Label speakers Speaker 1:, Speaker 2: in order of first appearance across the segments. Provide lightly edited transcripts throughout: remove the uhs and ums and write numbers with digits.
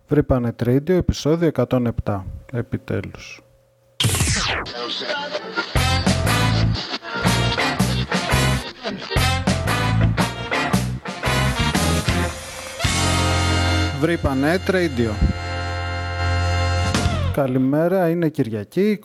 Speaker 1: Βρήπανε Radio, επεισόδιο 107. Επιτέλους. Βρήπανε Radio. Καλημέρα, είναι Κυριακή,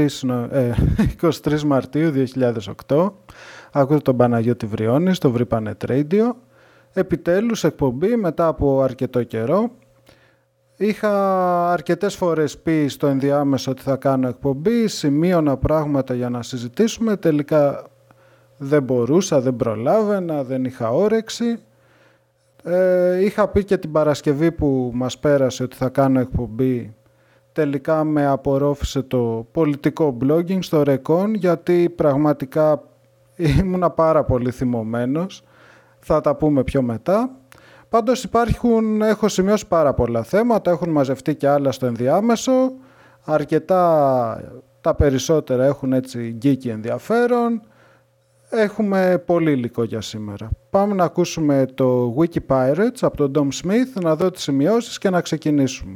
Speaker 1: 23 Μαρτίου 2008. Ακούτε τον Παναγιώτη Βριώνη στο Βρήπανε Radio. Επιτέλους εκπομπή μετά από αρκετό καιρό. Είχα αρκετές φορές πει στο ενδιάμεσο ότι θα κάνω εκπομπή, σημείωνα πράγματα για να συζητήσουμε, τελικά δεν μπορούσα, δεν προλάβαινα, δεν είχα όρεξη. Είχα πει και την Παρασκευή που μας πέρασε ότι θα κάνω εκπομπή, τελικά με απορρόφησε το πολιτικό blogging στο Recon, γιατί πραγματικά ήμουνα πάρα πολύ θυμωμένος, θα τα πούμε πιο μετά. Πάντως έχω σημειώσει πάρα πολλά θέματα, έχουν μαζευτεί και άλλα στο ενδιάμεσο, αρκετά, τα περισσότερα έχουν έτσι geeky ενδιαφέρον, έχουμε πολύ υλικό για σήμερα. Πάμε να ακούσουμε το Wiki Pirates από τον Dom Smith, να δω τις σημειώσεις και να ξεκινήσουμε.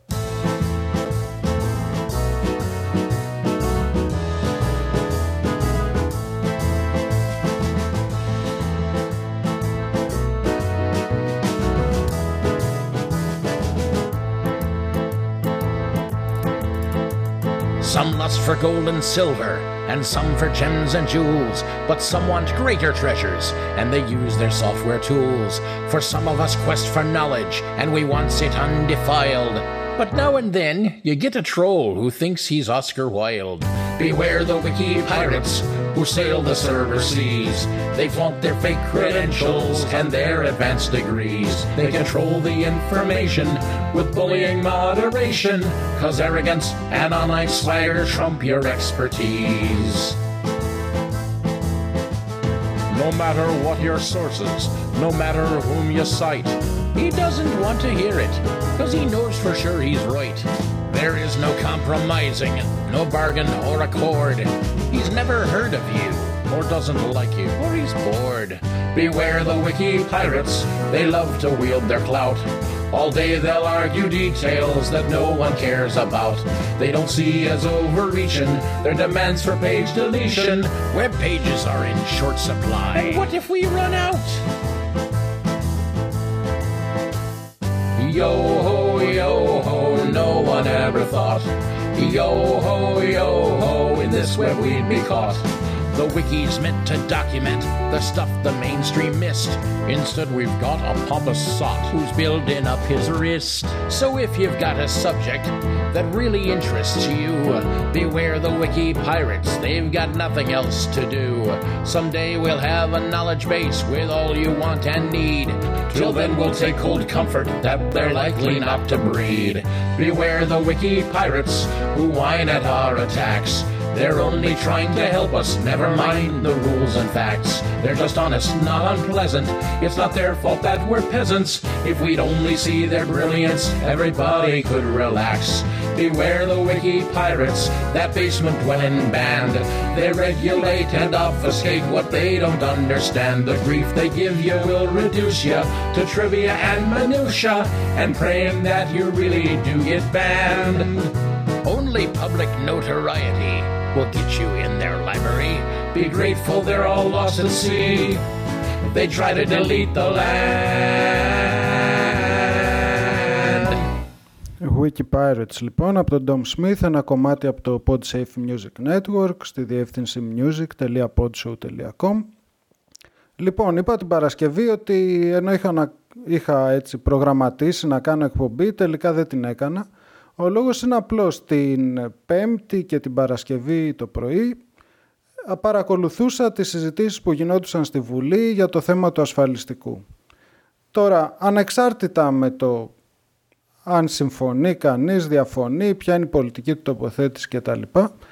Speaker 2: Some lust for gold and silver, and some for gems and jewels, but some want greater treasures, and they use their software tools. For some of us quest for knowledge, and we wants it undefiled. But now and then, you get a troll who thinks he's Oscar Wilde. Beware the wiki pirates who sail the server seas. They flaunt their fake credentials and their advanced degrees. They control the information with bullying moderation, 'cause arrogance and online swagger trump your expertise. No matter what your sources, no matter whom you cite, he doesn't want to hear it, 'cause he knows for sure he's right. There is no compromising, no bargain or accord. He's never heard of you, or doesn't like you, or he's bored. Beware the wiki pirates, they love to wield their clout. All day they'll argue details that no one cares about. They don't see as overreaching their demands for page deletion. Web pages are in short supply. And what if we run out? Yo ho, no one ever thought. Yo ho, in this web we'd be caught. The wiki's meant to document the stuff the mainstream missed. Instead we've got a pompous sot who's building up his wrist. So if you've got a subject that really interests you, beware the wiki pirates, they've got nothing else to do. Someday we'll have a knowledge base with all you want and need. Till then we'll take cold comfort that they're likely not to breed. Beware the wiki pirates who whine at our attacks. They're only trying to help us, never mind the rules and facts. They're just honest, not unpleasant. It's not their fault that we're peasants. If we'd only see their brilliance, everybody could relax. Beware the wiki pirates, that basement-dwelling band. They regulate and obfuscate what they don't understand. The grief they give you will reduce you to trivia and minutia, and praying that you really do get banned. Only public notoriety will get you in their library. Be grateful they're all lost at sea. They try to delete the land.
Speaker 1: Wiki Pirates λοιπόν από τον Dom Smith, ένα κομμάτι από το PodSafe Music Network στη διεύθυνση music.podshow.com. Λοιπόν, είπα την Παρασκευή ότι ενώ είχα έτσι προγραμματίσει να κάνω εκπομπή, τελικά δεν την έκανα. Ο λόγος είναι απλός. Την Πέμπτη και την Παρασκευή το πρωί παρακολουθούσα τις συζητήσεις που γινόντουσαν στη Βουλή για το θέμα του ασφαλιστικού. Τώρα, ανεξάρτητα με το αν συμφωνεί κανείς, διαφωνεί, ποια είναι η πολιτική του τοποθέτηση κτλ.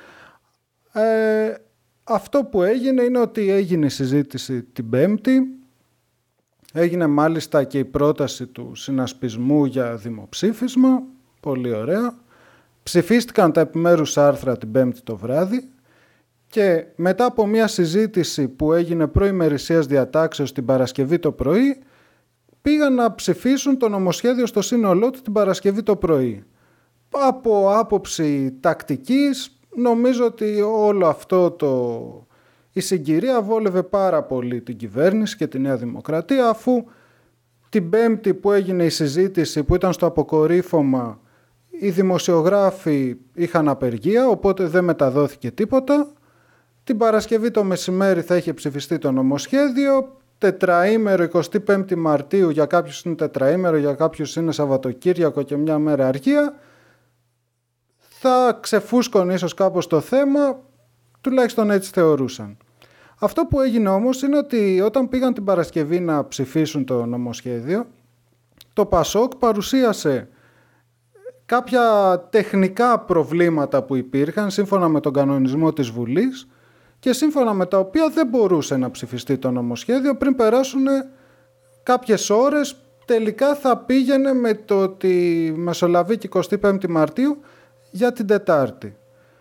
Speaker 1: Αυτό που έγινε είναι ότι έγινε η συζήτηση την Πέμπτη. Έγινε μάλιστα και η πρόταση του συνασπισμού για δημοψήφισμα. Πολύ ωραία. Ψηφίστηκαν τα επιμέρους άρθρα την Πέμπτη το βράδυ και μετά από μια συζήτηση που έγινε προημερησίας διατάξεως την Παρασκευή το πρωί πήγαν να ψηφίσουν το νομοσχέδιο στο σύνολό του την Παρασκευή το πρωί. Από άποψη τακτικής, νομίζω ότι όλο αυτό η συγκυρία βόλευε πάρα πολύ την κυβέρνηση και τη Νέα Δημοκρατία, αφού την Πέμπτη που έγινε η συζήτηση που ήταν στο αποκορύφωμα, οι δημοσιογράφοι είχαν απεργία, οπότε δεν μεταδόθηκε τίποτα. Την Παρασκευή το μεσημέρι θα είχε ψηφιστεί το νομοσχέδιο, τετραήμερο 25 Μαρτίου, για κάποιους είναι τετραήμερο, για κάποιους είναι Σαββατοκύριακο και μια μέρα αργία. Θα ξεφούσκωνε ίσως κάπως το θέμα, τουλάχιστον έτσι θεωρούσαν. Αυτό που έγινε όμως είναι ότι όταν πήγαν την Παρασκευή να ψηφίσουν το νομοσχέδιο, το ΠΑΣΟΚ παρουσίασε κάποια τεχνικά προβλήματα που υπήρχαν σύμφωνα με τον κανονισμό της Βουλής και σύμφωνα με τα οποία δεν μπορούσε να ψηφιστεί το νομοσχέδιο πριν περάσουν κάποιες ώρες. Τελικά θα πήγαινε με το ότι μεσολαβεί και 25 Μαρτίου για την Τετάρτη.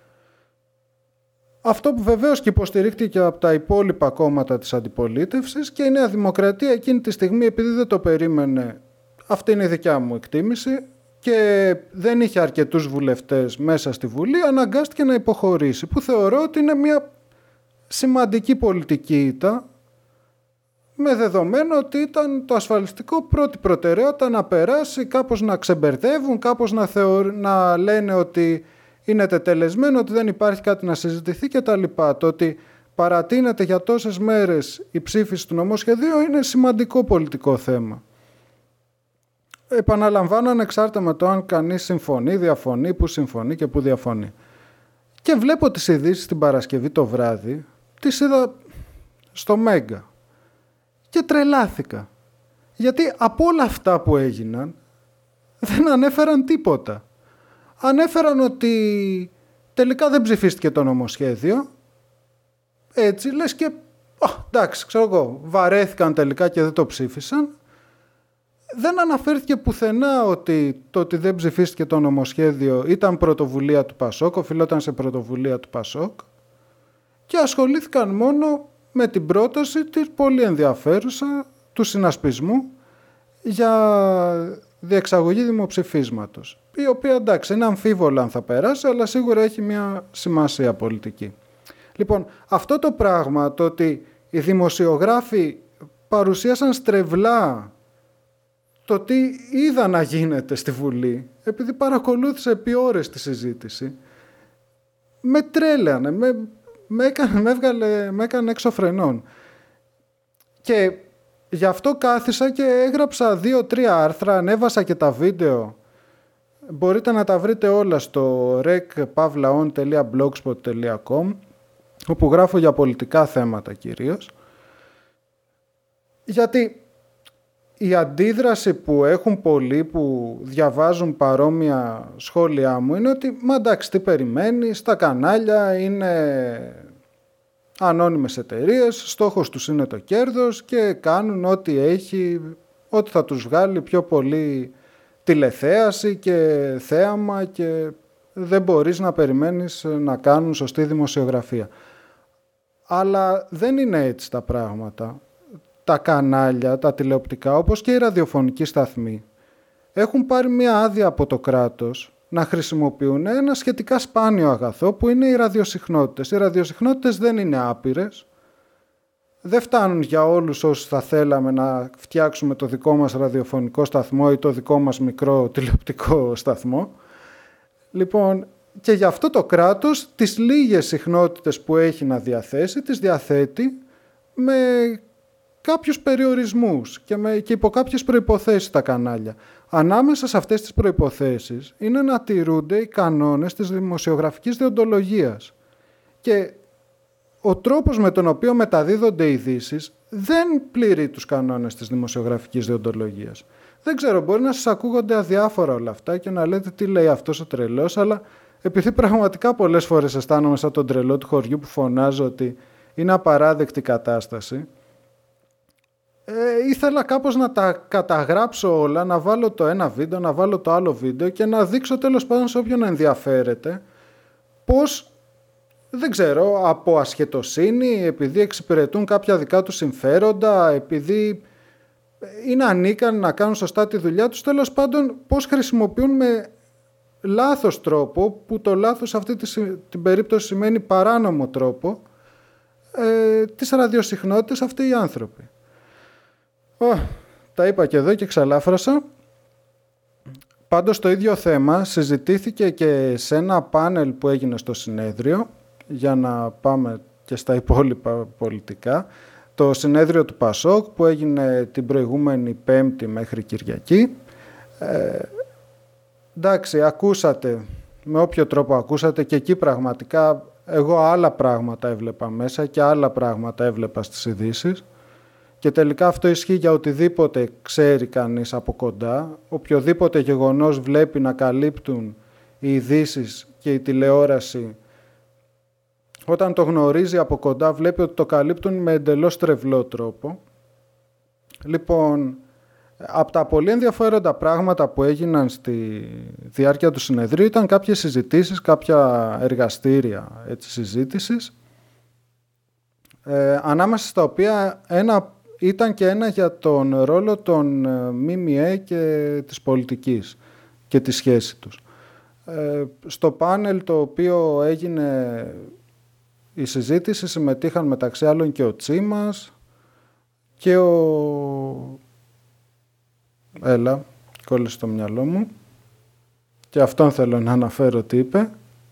Speaker 1: Αυτό που βεβαίως και υποστηρίχθηκε από τα υπόλοιπα κόμματα της αντιπολίτευσης, και η Νέα Δημοκρατία εκείνη τη στιγμή, επειδή δεν το περίμενε, αυτή είναι η δικιά μου εκτίμηση, και δεν είχε αρκετούς βουλευτές μέσα στη Βουλή, αναγκάστηκε να υποχωρήσει, που θεωρώ ότι είναι μια σημαντική πολιτική ήττα, με δεδομένο ότι ήταν το ασφαλιστικό πρώτη προτεραιότητα να περάσει, κάπως να ξεμπερδεύουν, κάπως να λένε ότι είναι τετελεσμένο, ότι δεν υπάρχει κάτι να συζητηθεί κτλ. Το ότι παρατείνεται για τόσες μέρες η ψήφιση του νομοσχεδίου είναι σημαντικό πολιτικό θέμα. Επαναλαμβάνω, ανεξάρτητα με το αν κανείς συμφωνεί, διαφωνεί, που συμφωνεί και που διαφωνεί. Και βλέπω τις ειδήσεις την Παρασκευή το βράδυ, τις είδα στο Μέγκα και τρελάθηκα. Γιατί από όλα αυτά που έγιναν δεν ανέφεραν τίποτα. Ανέφεραν ότι τελικά δεν ψηφίστηκε το νομοσχέδιο. Έτσι λες και εντάξει, ξέρω εγώ, βαρέθηκαν τελικά και δεν το ψήφισαν. Δεν αναφέρθηκε πουθενά ότι το ότι δεν ψηφίστηκε το νομοσχέδιο ήταν πρωτοβουλία του ΠΑΣΟΚ, οφειλόταν σε πρωτοβουλία του ΠΑΣΟΚ, και ασχολήθηκαν μόνο με την πρόταση της πολύ ενδιαφέρουσα του συνασπισμού για διεξαγωγή δημοψηφίσματος, η οποία εντάξει είναι αμφίβολα αν θα περάσει, αλλά σίγουρα έχει μια σημασία πολιτική. Λοιπόν, αυτό το πράγμα, το ότι οι δημοσιογράφοι παρουσίασαν στρεβλά το τι είδα να γίνεται στη Βουλή, επειδή παρακολούθησα επί ώρες τη συζήτηση, με τρέλανε, με έκανε έξω φρενών. Και γι' αυτό κάθισα και έγραψα 2-3 άρθρα, ανέβασα και τα βίντεο. Μπορείτε να τα βρείτε όλα στο rec.pavlaon.blogspot.com, όπου γράφω για πολιτικά θέματα κυρίως. Γιατί η αντίδραση που έχουν πολλοί που διαβάζουν παρόμοια σχόλιά μου είναι ότι μα εντάξει, τι περιμένεις, τα κανάλια είναι ανώνυμες εταιρείες, στόχος τους είναι το κέρδος και κάνουν ό,τι θα τους βγάλει πιο πολύ τηλεθέαση και θέαμα, και δεν μπορείς να περιμένεις να κάνουν σωστή δημοσιογραφία. Αλλά δεν είναι έτσι τα πράγματα. Τα κανάλια, τα τηλεοπτικά, όπως και οι ραδιοφωνικοί σταθμοί, έχουν πάρει μια άδεια από το κράτος να χρησιμοποιούν ένα σχετικά σπάνιο αγαθό που είναι οι ραδιοσυχνότητες. Οι ραδιοσυχνότητες δεν είναι άπειρες, δεν φτάνουν για όλους όσους θα θέλαμε να φτιάξουμε το δικό μας ραδιοφωνικό σταθμό ή το δικό μας μικρό τηλεοπτικό σταθμό. Λοιπόν, και γι' αυτό το κράτος τις λίγες συχνότητες που έχει να διαθέσει, τις διαθέτει με κάποιους περιορισμούς και υπό κάποιες προϋποθέσεις τα κανάλια. Ανάμεσα σε αυτές τις προϋποθέσεις είναι να τηρούνται οι κανόνες της δημοσιογραφικής δεοντολογίας. Και ο τρόπος με τον οποίο μεταδίδονται ειδήσεις δεν πληρεί τους κανόνες της δημοσιογραφικής δεοντολογίας. Δεν ξέρω, μπορεί να σας ακούγονται αδιάφορα όλα αυτά και να λέτε τι λέει αυτός ο τρελός, αλλά επειδή πραγματικά πολλές φορές αισθάνομαι σαν τον τρελό του χωριού που φωνάζω ότι είναι απαράδεκτη κατάσταση, ήθελα κάπως να τα καταγράψω όλα, να βάλω το ένα βίντεο, να βάλω το άλλο βίντεο και να δείξω τέλος πάντων σε όποιον ενδιαφέρεται πώς, δεν ξέρω, από ασχετοσύνη, επειδή εξυπηρετούν κάποια δικά τους συμφέροντα, επειδή είναι ανίκανοι να κάνουν σωστά τη δουλειά τους, τέλος πάντων πώς χρησιμοποιούν με λάθος τρόπο, που το λάθος σε αυτή την περίπτωση σημαίνει παράνομο τρόπο, τις ραδιοσυχνότητες αυτοί οι άνθρωποι. Τα είπα και εδώ και ξαλάφρωσα. Πάντως το ίδιο θέμα συζητήθηκε και σε ένα πάνελ που έγινε στο συνέδριο, για να πάμε και στα υπόλοιπα πολιτικά. Το συνέδριο του Πασόκ που έγινε την προηγούμενη Πέμπτη μέχρι Κυριακή. Εντάξει, ακούσατε, με όποιο τρόπο ακούσατε, και εκεί πραγματικά εγώ άλλα πράγματα έβλεπα μέσα και άλλα πράγματα έβλεπα στις ειδήσεις. Και τελικά αυτό ισχύει για οτιδήποτε ξέρει κανείς από κοντά. Οποιοδήποτε γεγονός βλέπει να καλύπτουν οι ειδήσεις και η τηλεόραση, όταν το γνωρίζει από κοντά βλέπει ότι το καλύπτουν με εντελώς τρευλό τρόπο. Λοιπόν, από τα πολύ ενδιαφέροντα πράγματα που έγιναν στη διάρκεια του συνεδρίου ήταν κάποιες συζητήσεις, κάποια εργαστήρια συζήτησης, ανάμεσα στα οποία ήταν και ένα για τον ρόλο των ΜΜΕ και της πολιτικής και τη σχέση τους. Στο πάνελ το οποίο έγινε η συζήτηση συμμετείχαν μεταξύ άλλων και ο Τσίμας και Έλα, κόλλησε στο μυαλό μου. Και αυτόν θέλω να αναφέρω τι είπε.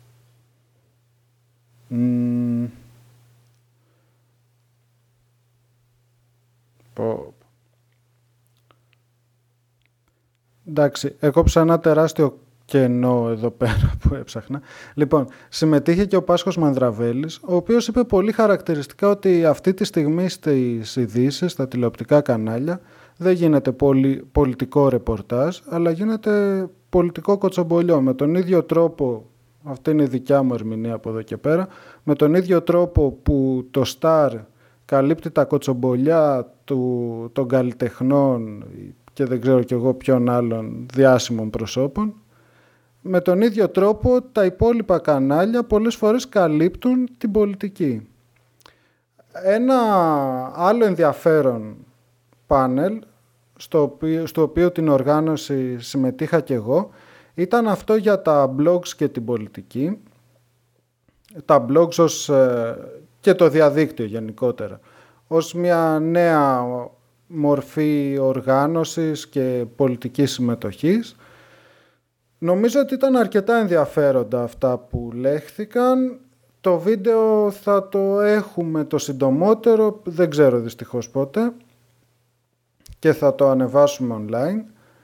Speaker 1: Εντάξει, έκοψα ένα τεράστιο κενό εδώ πέρα που έψαχνα. Λοιπόν, συμμετείχε και ο Πάσχος Μανδραβέλης, ο οποίος είπε πολύ χαρακτηριστικά ότι αυτή τη στιγμή στις ειδήσεις, στα τηλεοπτικά κανάλια, δεν γίνεται πολιτικό ρεπορτάζ, αλλά γίνεται πολιτικό κοτσομπολιό. Με τον ίδιο τρόπο, αυτή είναι η δικιά μου ερμηνεία από εδώ και πέρα, με τον ίδιο τρόπο που το Σταρ καλύπτει τα κοτσομπολιά των καλλιτεχνών και δεν ξέρω κι εγώ ποιον άλλων διάσημων προσώπων, με τον ίδιο τρόπο τα υπόλοιπα κανάλια πολλές φορές καλύπτουν την πολιτική. Ένα άλλο ενδιαφέρον πάνελ, στο οποίο την οργάνωση συμμετείχα και εγώ, ήταν αυτό για τα blogs και την πολιτική. Τα blogs και το διαδίκτυο γενικότερα, ως μια νέα μορφή οργάνωσης και πολιτικής συμμετοχής. Νομίζω ότι ήταν αρκετά ενδιαφέροντα αυτά που λέχθηκαν. Το βίντεο θα το έχουμε το συντομότερο, δεν ξέρω δυστυχώς πότε, και θα το ανεβάσουμε online.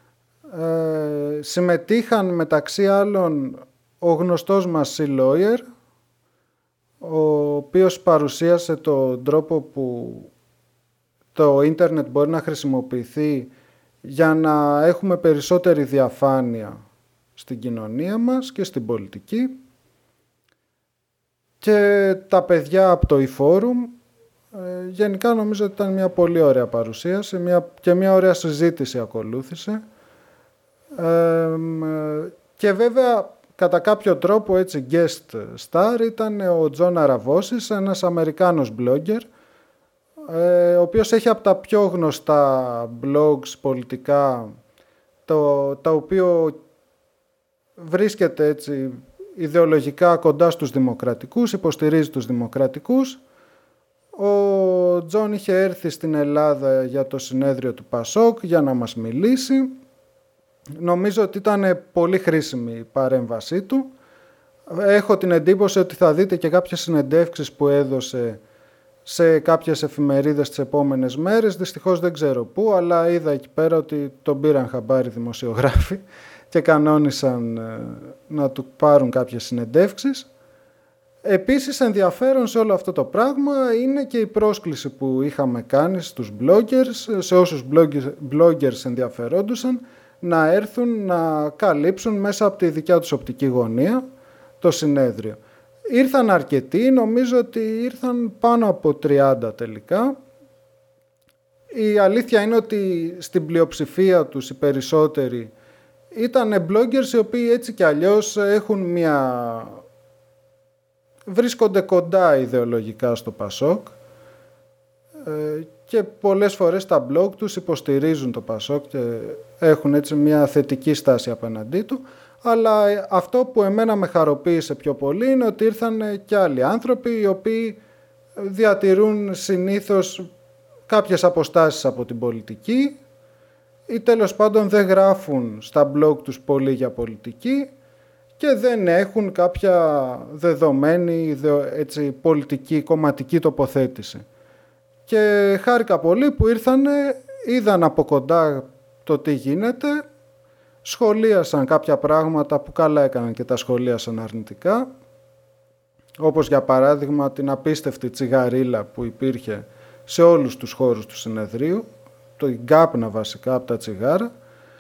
Speaker 1: Συμμετείχαν μεταξύ άλλων ο γνωστός μας Sea Lawyer, ο οποίος παρουσίασε τον τρόπο που το ίντερνετ μπορεί να χρησιμοποιηθεί για να έχουμε περισσότερη διαφάνεια στην κοινωνία μας και στην πολιτική, και τα παιδιά από το eForum. Γενικά νομίζω ότι ήταν μια πολύ ωραία παρουσίαση και μια ωραία συζήτηση ακολούθησε, και βέβαια κατά κάποιο τρόπο έτσι guest star ήταν ο Τζον Αραβώσης, ένας Αμερικάνος blogger, ο οποίος έχει από τα πιο γνωστά blogs πολιτικά, τα οποίο βρίσκεται έτσι ιδεολογικά κοντά στους δημοκρατικούς, υποστηρίζει τους δημοκρατικούς. Ο Τζον είχε έρθει στην Ελλάδα για το συνέδριο του Πασόκ για να μας μιλήσει. Νομίζω ότι ήταν πολύ χρήσιμη η παρέμβασή του. Έχω την εντύπωση ότι θα δείτε και κάποιες συνεντεύξεις που έδωσε σε κάποιες εφημερίδες τις επόμενες μέρες. Δυστυχώς δεν ξέρω πού, αλλά είδα εκεί πέρα ότι τον πήραν χαμπάρι δημοσιογράφοι και κανόνισαν να του πάρουν κάποιες συνεντεύξεις. Επίσης ενδιαφέρον σε όλο αυτό το πράγμα είναι και η πρόσκληση που είχαμε κάνει στους bloggers, σε όσους bloggers ενδιαφερόντουσαν, να έρθουν να καλύψουν μέσα από τη δικιά τους οπτική γωνία το συνέδριο. Ήρθαν αρκετοί, νομίζω ότι ήρθαν πάνω από 30 τελικά. Η αλήθεια είναι ότι στην πλειοψηφία τους οι περισσότεροι ήταν bloggers οι οποίοι έτσι κι αλλιώς βρίσκονται κοντά ιδεολογικά στο Πασόκ. και πολλές φορές τα blog τους υποστηρίζουν το Πασόκ και έχουν έτσι μια θετική στάση απέναντί του. Αλλά αυτό που εμένα με χαροποίησε πιο πολύ είναι ότι ήρθαν και άλλοι άνθρωποι οι οποίοι διατηρούν συνήθως κάποιες αποστάσεις από την πολιτική ή τέλος πάντων δεν γράφουν στα blog τους πολύ για πολιτική και δεν έχουν κάποια δεδομένη έτσι, πολιτική, κομματική τοποθέτηση. Και χάρηκα πολύ που ήρθανε, είδαν από κοντά το τι γίνεται, σχολίασαν κάποια πράγματα που καλά έκαναν και τα σχολίασαν αρνητικά, όπως για παράδειγμα την απίστευτη τσιγαρίλα που υπήρχε σε όλους τους χώρους του συνεδρίου, το γκάπνα βασικά από τα τσιγάρα.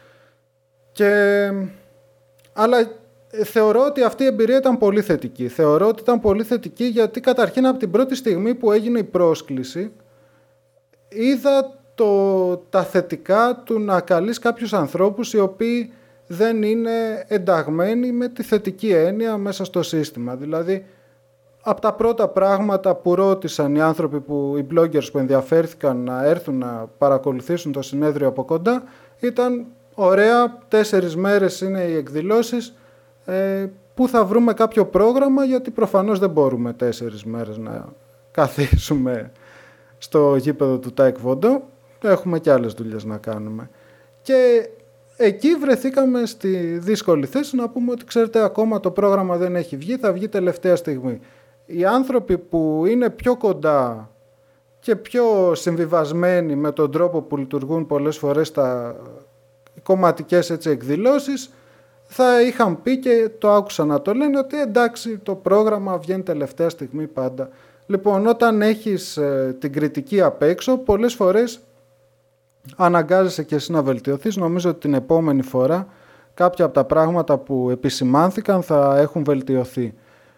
Speaker 1: Αλλά θεωρώ ότι αυτή η εμπειρία ήταν πολύ θετική. Θεωρώ ότι ήταν πολύ θετική γιατί καταρχήν από την πρώτη στιγμή που έγινε η πρόσκληση είδα τα θετικά του να καλείς κάποιους ανθρώπους οι οποίοι δεν είναι ενταγμένοι με τη θετική έννοια μέσα στο σύστημα. Δηλαδή, από τα πρώτα πράγματα που ρώτησαν οι άνθρωποι, οι bloggers που ενδιαφέρθηκαν να έρθουν να παρακολουθήσουν το συνέδριο από κοντά, ήταν ωραία, 4 μέρες είναι οι εκδηλώσεις, πού θα βρούμε κάποιο πρόγραμμα, γιατί προφανώς δεν μπορούμε 4 μέρες να καθίσουμε στο γήπεδο του Taekwondo, έχουμε και άλλες δουλειές να κάνουμε. Και εκεί βρεθήκαμε στη δύσκολη θέση να πούμε ότι ξέρετε ακόμα το πρόγραμμα δεν έχει βγει, θα βγει τελευταία στιγμή. Οι άνθρωποι που είναι πιο κοντά και πιο συμβιβασμένοι με τον τρόπο που λειτουργούν πολλές φορές τα κομματικές έτσι, εκδηλώσεις θα είχαν πει και το άκουσα να το λένε ότι εντάξει το πρόγραμμα βγαίνει τελευταία στιγμή πάντα. Λοιπόν, όταν έχεις την κριτική απ' έξω, πολλές φορές αναγκάζεσαι και εσύ να βελτιωθείς. Νομίζω ότι την επόμενη φορά κάποια από τα πράγματα που επισημάνθηκαν θα έχουν βελτιωθεί.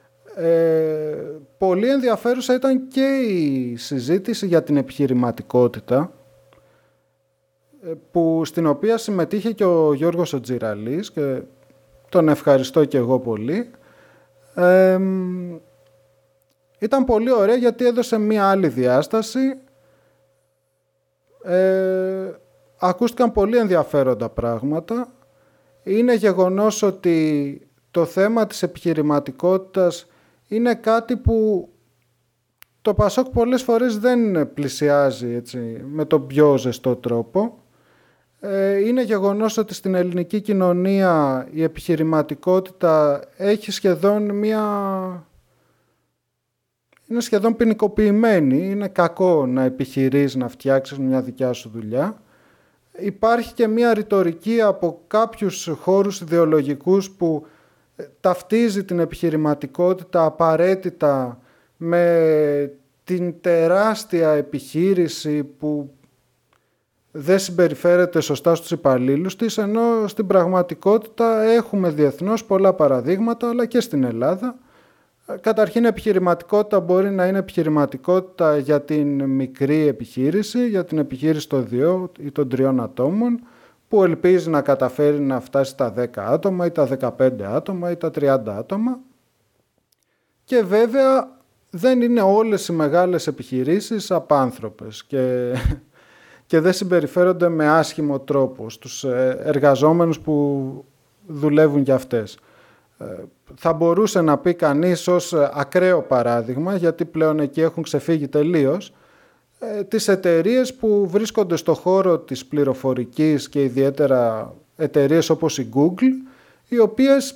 Speaker 1: Πολύ ενδιαφέρουσα ήταν και η συζήτηση για την επιχειρηματικότητα, στην οποία συμμετείχε και ο Γιώργος ο Τζιραλής και τον ευχαριστώ και εγώ πολύ. Ήταν πολύ ωραία γιατί έδωσε μία άλλη διάσταση. Ακούστηκαν πολύ ενδιαφέροντα πράγματα. Είναι γεγονός ότι το θέμα της επιχειρηματικότητας είναι κάτι που το Πασόκ πολλές φορές δεν πλησιάζει έτσι, με τον πιο ζεστό τρόπο. Είναι γεγονός ότι στην ελληνική κοινωνία η επιχειρηματικότητα έχει είναι σχεδόν ποινικοποιημένη. Είναι κακό να επιχειρείς να φτιάξεις μια δικιά σου δουλειά. Υπάρχει και μια ρητορική από κάποιους χώρους ιδεολογικούς που ταυτίζει την επιχειρηματικότητα απαραίτητα με την τεράστια επιχείρηση που δεν συμπεριφέρεται σωστά στους υπαλλήλους της, ενώ στην πραγματικότητα έχουμε διεθνώς πολλά παραδείγματα, αλλά και στην Ελλάδα. Καταρχήν, επιχειρηματικότητα μπορεί να είναι επιχειρηματικότητα για την μικρή επιχείρηση, για την επιχείρηση των 2 ή των 3 ατόμων, που ελπίζει να καταφέρει να φτάσει στα 10 άτομα ή τα 15 άτομα ή τα 30 άτομα. Και βέβαια δεν είναι όλες οι μεγάλες επιχειρήσεις απάνθρωπες και δεν συμπεριφέρονται με άσχημο τρόπο στους εργαζόμενους που δουλεύουν για αυτές. Θα μπορούσε να πει κανείς ως ακραίο παράδειγμα, γιατί πλέον εκεί έχουν ξεφύγει τελείως, τις εταιρείες που βρίσκονται στο χώρο της πληροφορικής και ιδιαίτερα εταιρείες όπως η Google, οι οποίες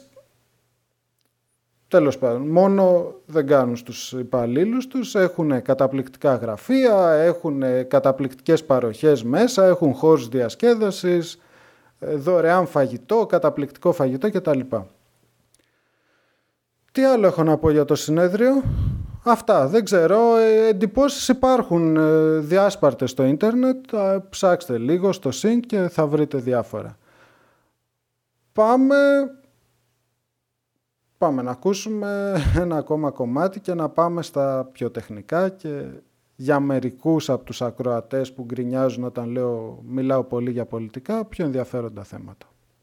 Speaker 1: τέλος πάντων μόνο δεν κάνουν στους υπαλλήλους τους, έχουν καταπληκτικά γραφεία, έχουν καταπληκτικές παροχές μέσα, έχουν χώρους διασκέδασης, δωρεάν φαγητό, καταπληκτικό φαγητό κτλ. Τι άλλο έχω να πω για το συνέδριο? Αυτά, δεν ξέρω, εντυπώσεις υπάρχουν διάσπαρτες στο ίντερνετ, ψάξτε λίγο στο sync και θα βρείτε διάφορα. Πάμε να ακούσουμε ένα ακόμα κομμάτι και να πάμε στα πιο τεχνικά και για μερικούς από τους ακροατές που γκρινιάζουν όταν μιλάω πολύ για πολιτικά, πιο ενδιαφέροντα θέματα.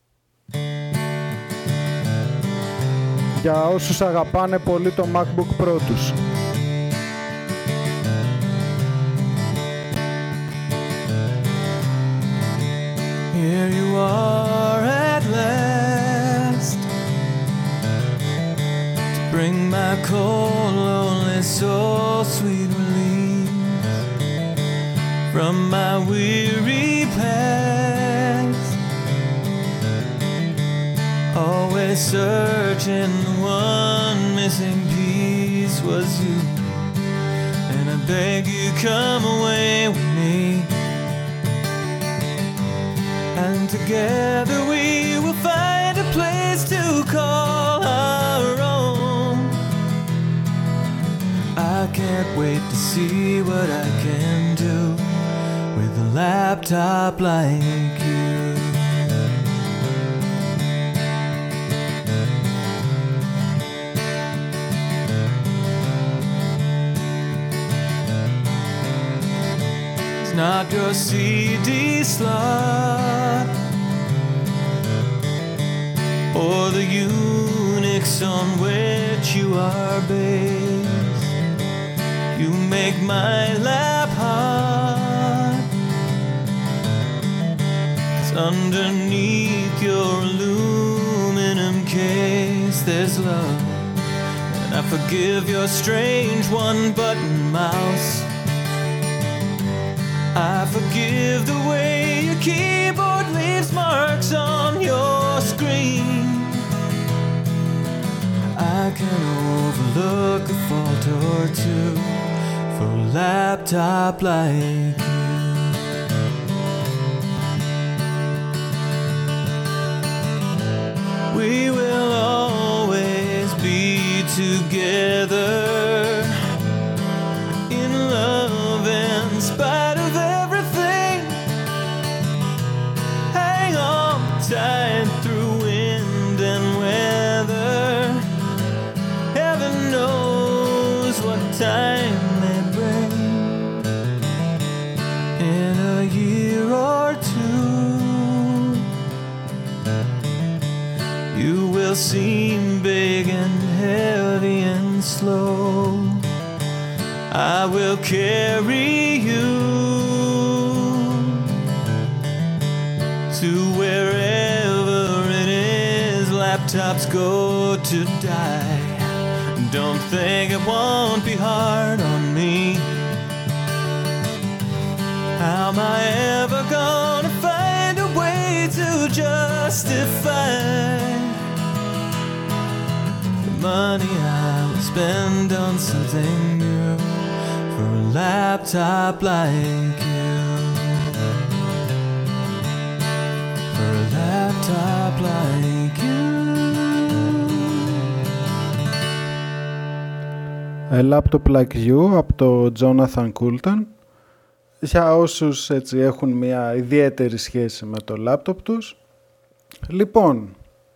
Speaker 1: Για όσους αγαπάνε πολύ το MacBook Pro τους.
Speaker 3: are at last to bring my cold, lonely soul sweet relief from my weary past. Always searching, the one missing piece was you. And I beg you, come away with me, and together we will find a place to call our own. I can't wait to see what I can do with a laptop like you. Not your CD slot or the Unix on which you are based. You make my lap hot, 'cause underneath your aluminum case there's love. And I forgive your strange one-button mouse. I forgive the way your keyboard leaves marks on your screen. I can overlook a fault or two for a laptop like you. We will always be together in love in spite of everything. Hang on tight through wind and weather. Heaven knows what time they bring. In a year or two, you will seem big and heavy and slow. I will carry you to wherever it is laptops go to die. Don't think it won't be hard on me. How am I ever gonna find a way to justify the money I will spend on something new for a laptop like you? For a laptop like you.
Speaker 1: A Laptop Like You από το Jonathan Coulton. Για όσους έτσι έχουν μια ιδιαίτερη σχέση με το λάπτοπ τους. Λοιπόν,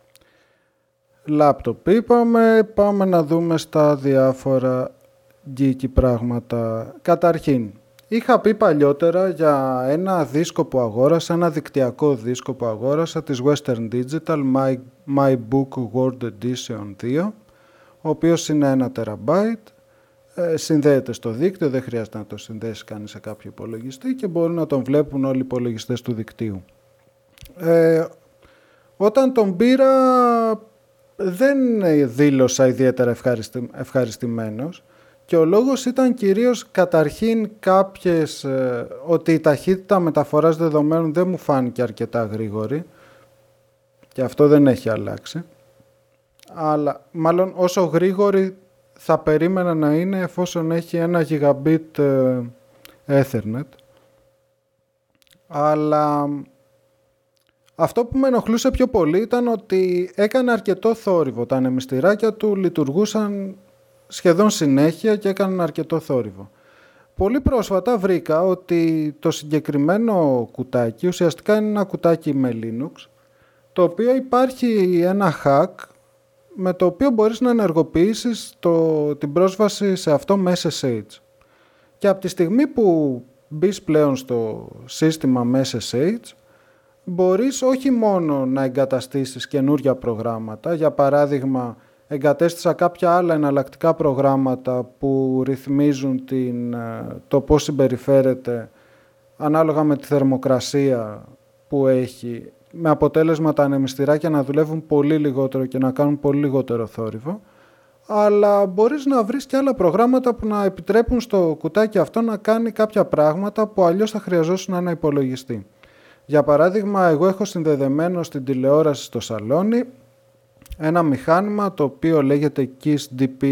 Speaker 1: λάπτοπ είπαμε, πάμε να δούμε στα διάφορα geeky πράγματα. Καταρχήν, είχα πει παλιότερα για ένα δίσκο που αγόρασα, ένα δικτυακό δίσκο που αγόρασα της Western Digital, My Book World Edition 2, ο οποίος είναι 1 TB, συνδέεται στο δίκτυο, δεν χρειάζεται να το συνδέσει κανείς σε κάποιο υπολογιστή και μπορούν να τον βλέπουν όλοι οι υπολογιστές του δικτύου. Όταν τον πήρα δεν δήλωσα ιδιαίτερα ευχαριστημένος και ο λόγος ήταν κυρίως καταρχήν ότι η ταχύτητα μεταφοράς δεδομένων δεν μου φάνηκε αρκετά γρήγορη και αυτό δεν έχει αλλάξει. Αλλά μάλλον όσο γρήγορη θα περίμενα να είναι εφόσον έχει 1 Gigabit Ethernet. Αλλά αυτό που με ενοχλούσε πιο πολύ ήταν ότι έκανε αρκετό θόρυβο. Τα ανεμιστηράκια του λειτουργούσαν σχεδόν συνέχεια και έκαναν αρκετό θόρυβο. Πολύ πρόσφατα βρήκα ότι το συγκεκριμένο κουτάκι ουσιαστικά είναι ένα κουτάκι με Linux, το οποίο υπάρχει ένα hack με το οποίο μπορείς να ενεργοποιήσεις την πρόσβαση σε αυτό με SSH. Και από τη στιγμή που μπεις πλέον στο σύστημα με SSH, μπορείς όχι μόνο να εγκαταστήσεις καινούργια προγράμματα, για παράδειγμα εγκατέστησα κάποια άλλα εναλλακτικά προγράμματα που ρυθμίζουν το πώς συμπεριφέρεται ανάλογα με τη θερμοκρασία που έχει με αποτέλεσμα τα ανεμιστηράκια να δουλεύουν πολύ λιγότερο και να κάνουν πολύ λιγότερο θόρυβο, αλλά μπορείς να βρεις και άλλα προγράμματα που να επιτρέπουν στο κουτάκι αυτό να κάνει κάποια πράγματα που αλλιώς θα χρειαζόσουν ένα υπολογιστή. Για παράδειγμα, εγώ έχω συνδεδεμένο στην τηλεόραση στο σαλόνι ένα μηχάνημα το οποίο λέγεται KISS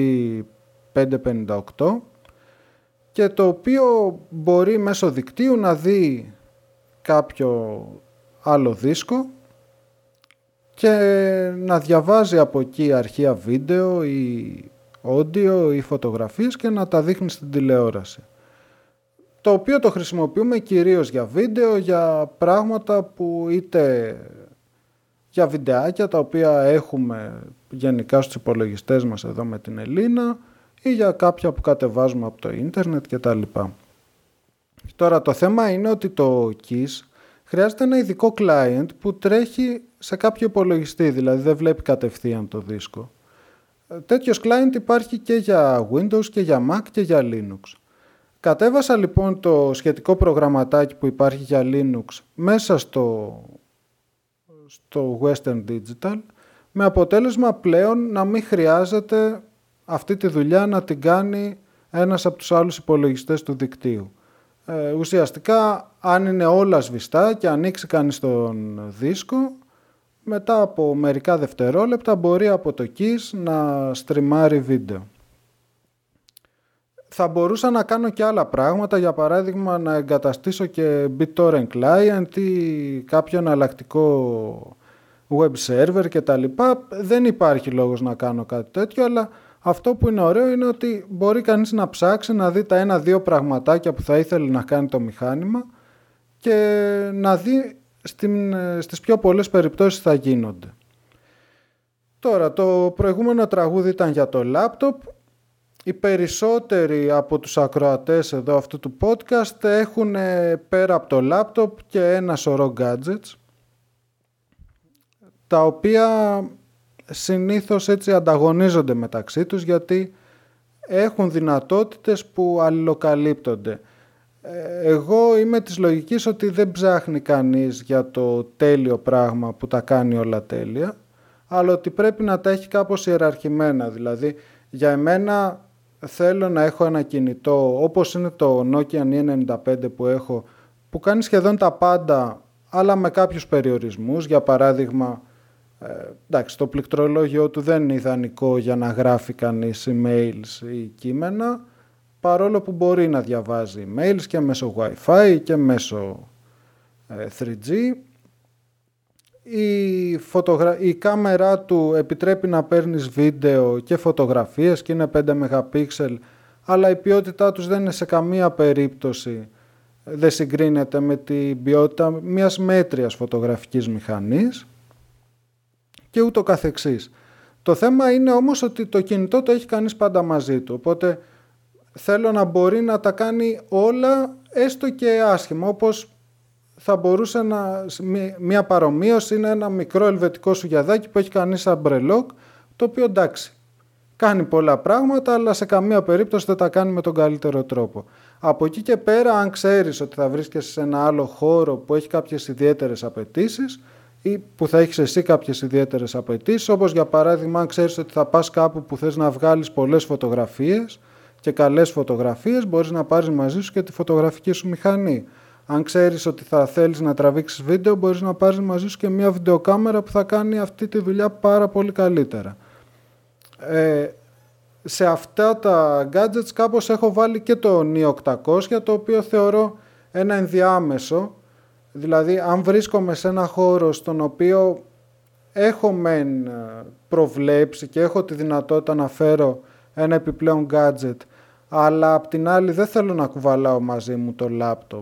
Speaker 1: DP558 και το οποίο μπορεί μέσω δικτύου να δει κάποιο άλλο δίσκο και να διαβάζει από εκεί αρχεία βίντεο ή audio ή φωτογραφίες και να τα δείχνει στην τηλεόραση. Το οποίο το χρησιμοποιούμε κυρίως για βίντεο, για πράγματα που είτε για βιντεάκια τα οποία έχουμε γενικά στους υπολογιστές μας εδώ με την Ελίνα ή για κάποια που κατεβάζουμε από το ίντερνετ κτλ. Τώρα το θέμα είναι ότι το KISS χρειάζεται ένα ειδικό client που τρέχει σε κάποιο υπολογιστή, δηλαδή δεν βλέπει κατευθείαν το δίσκο. Τέτοιος client υπάρχει και για Windows και για Mac και για Linux. Κατέβασα λοιπόν το σχετικό προγραμματάκι που υπάρχει για Linux μέσα στο Western Digital, με αποτέλεσμα πλέον να μην χρειάζεται αυτή τη δουλειά να την κάνει ένας από τους άλλους υπολογιστές του δικτύου. Ουσιαστικά αν είναι όλα σβηστά και ανοίξει κανείς τον δίσκο, μετά από μερικά δευτερόλεπτα μπορεί από το KISS να στριμάρει βίντεο. Θα μπορούσα να κάνω και άλλα πράγματα, για παράδειγμα να εγκαταστήσω και BitTorrent client ή κάποιο εναλλακτικό web server κτλ. Δεν υπάρχει λόγος να κάνω κάτι τέτοιο, αλλά αυτό που είναι ωραίο είναι ότι μπορεί κανείς να ψάξει να δει τα ένα-δύο πραγματάκια που θα ήθελε να κάνει το μηχάνημα και να δει στις πιο πολλές περιπτώσεις θα γίνονται. Τώρα, το προηγούμενο τραγούδι ήταν για το λάπτοπ. Οι περισσότεροι από τους ακροατές εδώ αυτού του podcast έχουν πέρα από το λάπτοπ και ένα σωρό gadgets, τα οποία συνήθως έτσι ανταγωνίζονται μεταξύ τους γιατί έχουν δυνατότητες που αλληλοκαλύπτονται. Εγώ είμαι της λογικής ότι δεν ψάχνει κανείς για το τέλειο πράγμα που τα κάνει όλα τέλεια, αλλά ότι πρέπει να τα έχει κάπως ιεραρχημένα. Δηλαδή, για εμένα θέλω να έχω ένα κινητό όπως είναι το Nokia N95 που έχω, που κάνει σχεδόν τα πάντα, αλλά με κάποιους περιορισμούς. Για παράδειγμα, εντάξει, το πληκτρολόγιο του δεν είναι ιδανικό για να γράφει κανείς emails ή κείμενα, παρόλο που μπορεί να διαβάζει emails και μέσω Wi-Fi και μέσω 3G. Η κάμερά του επιτρέπει να παίρνεις βίντεο και φωτογραφίες και είναι 5 MP, αλλά η ποιότητά τους δεν είναι σε καμία περίπτωση, δεν συγκρίνεται με την ποιότητα μιας μέτριας φωτογραφικής μηχανής και ούτω καθεξής. Το θέμα είναι όμως ότι το κινητό το έχει κανείς πάντα μαζί του, οπότε θέλω να μπορεί να τα κάνει όλα έστω και άσχημα, όπως θα μπορούσε μια παρομοίωση είναι ένα μικρό ελβετικό σουγιαδάκι που έχει κανείς σαν μπρελόκ, το οποίο εντάξει, κάνει πολλά πράγματα, αλλά σε καμία περίπτωση δεν τα κάνει με τον καλύτερο τρόπο. Από εκεί και πέρα, αν ξέρεις ότι θα βρίσκεσαι σε ένα άλλο χώρο που έχει κάποιες ιδιαίτερες απαιτήσεις ή που θα έχεις εσύ κάποιες ιδιαίτερες απαιτήσεις, όπως για παράδειγμα, αν ξέρεις ότι θα πας κάπου που θες να βγάλεις πολλές φωτογραφίες και καλές φωτογραφίες, μπορείς να πάρεις μαζί σου και τη φωτογραφική σου μηχανή. Αν ξέρεις ότι θα θέλεις να τραβήξεις βίντεο, μπορείς να πάρεις μαζί σου και μια βιντεοκάμερα που θα κάνει αυτή τη δουλειά πάρα πολύ καλύτερα. Σε αυτά τα gadgets κάπως έχω βάλει και το Neo 800, το οποίο θεωρώ ένα ενδιάμεσο. Δηλαδή, αν βρίσκομαι σε ένα χώρο στον οποίο έχω μεν προβλέψει και έχω τη δυνατότητα να φέρω ένα επιπλέον gadget, αλλά απ' την άλλη δεν θέλω να κουβαλάω μαζί μου το laptop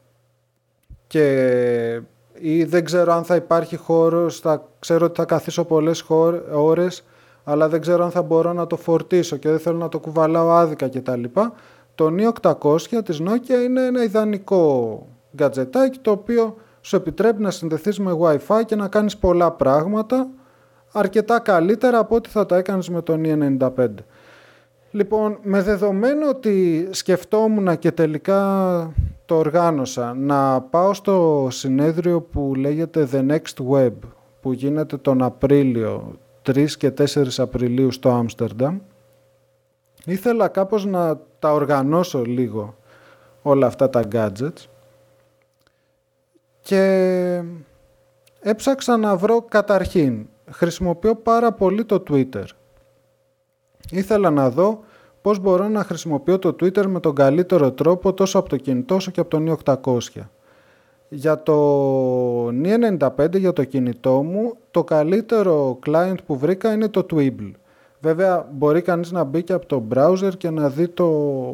Speaker 1: ή δεν ξέρω αν θα υπάρχει χώρος, ξέρω ότι θα καθίσω πολλές ώρες, αλλά δεν ξέρω αν θα μπορώ να το φορτίσω και δεν θέλω να το κουβαλάω άδικα κτλ. Το Neo 800 της Nokia είναι ένα ιδανικό γκατζετάκι το οποίο σου επιτρέπει να συνδεθείς με Wi-Fi και να κάνεις πολλά πράγματα αρκετά καλύτερα από ό,τι θα τα έκανες με το Neo 95. Λοιπόν, με δεδομένο ότι σκεφτόμουν και τελικά το οργάνωσα να πάω στο συνέδριο που λέγεται The Next Web, που γίνεται τον Απρίλιο, 3 και 4 Απριλίου στο Άμστερνταμ, ήθελα κάπως να τα οργανώσω λίγο όλα αυτά τα gadgets και έψαξα να βρω καταρχήν. Χρησιμοποιώ πάρα πολύ το Twitter. Ήθελα να δω πώς μπορώ να χρησιμοποιώ το Twitter με τον καλύτερο τρόπο τόσο από το κινητό όσο και από το Ni800. Για το Ni95, για το κινητό μου, το καλύτερο client που βρήκα είναι το Tweeble. Βέβαια μπορεί κανείς να μπει και από το browser και να δει το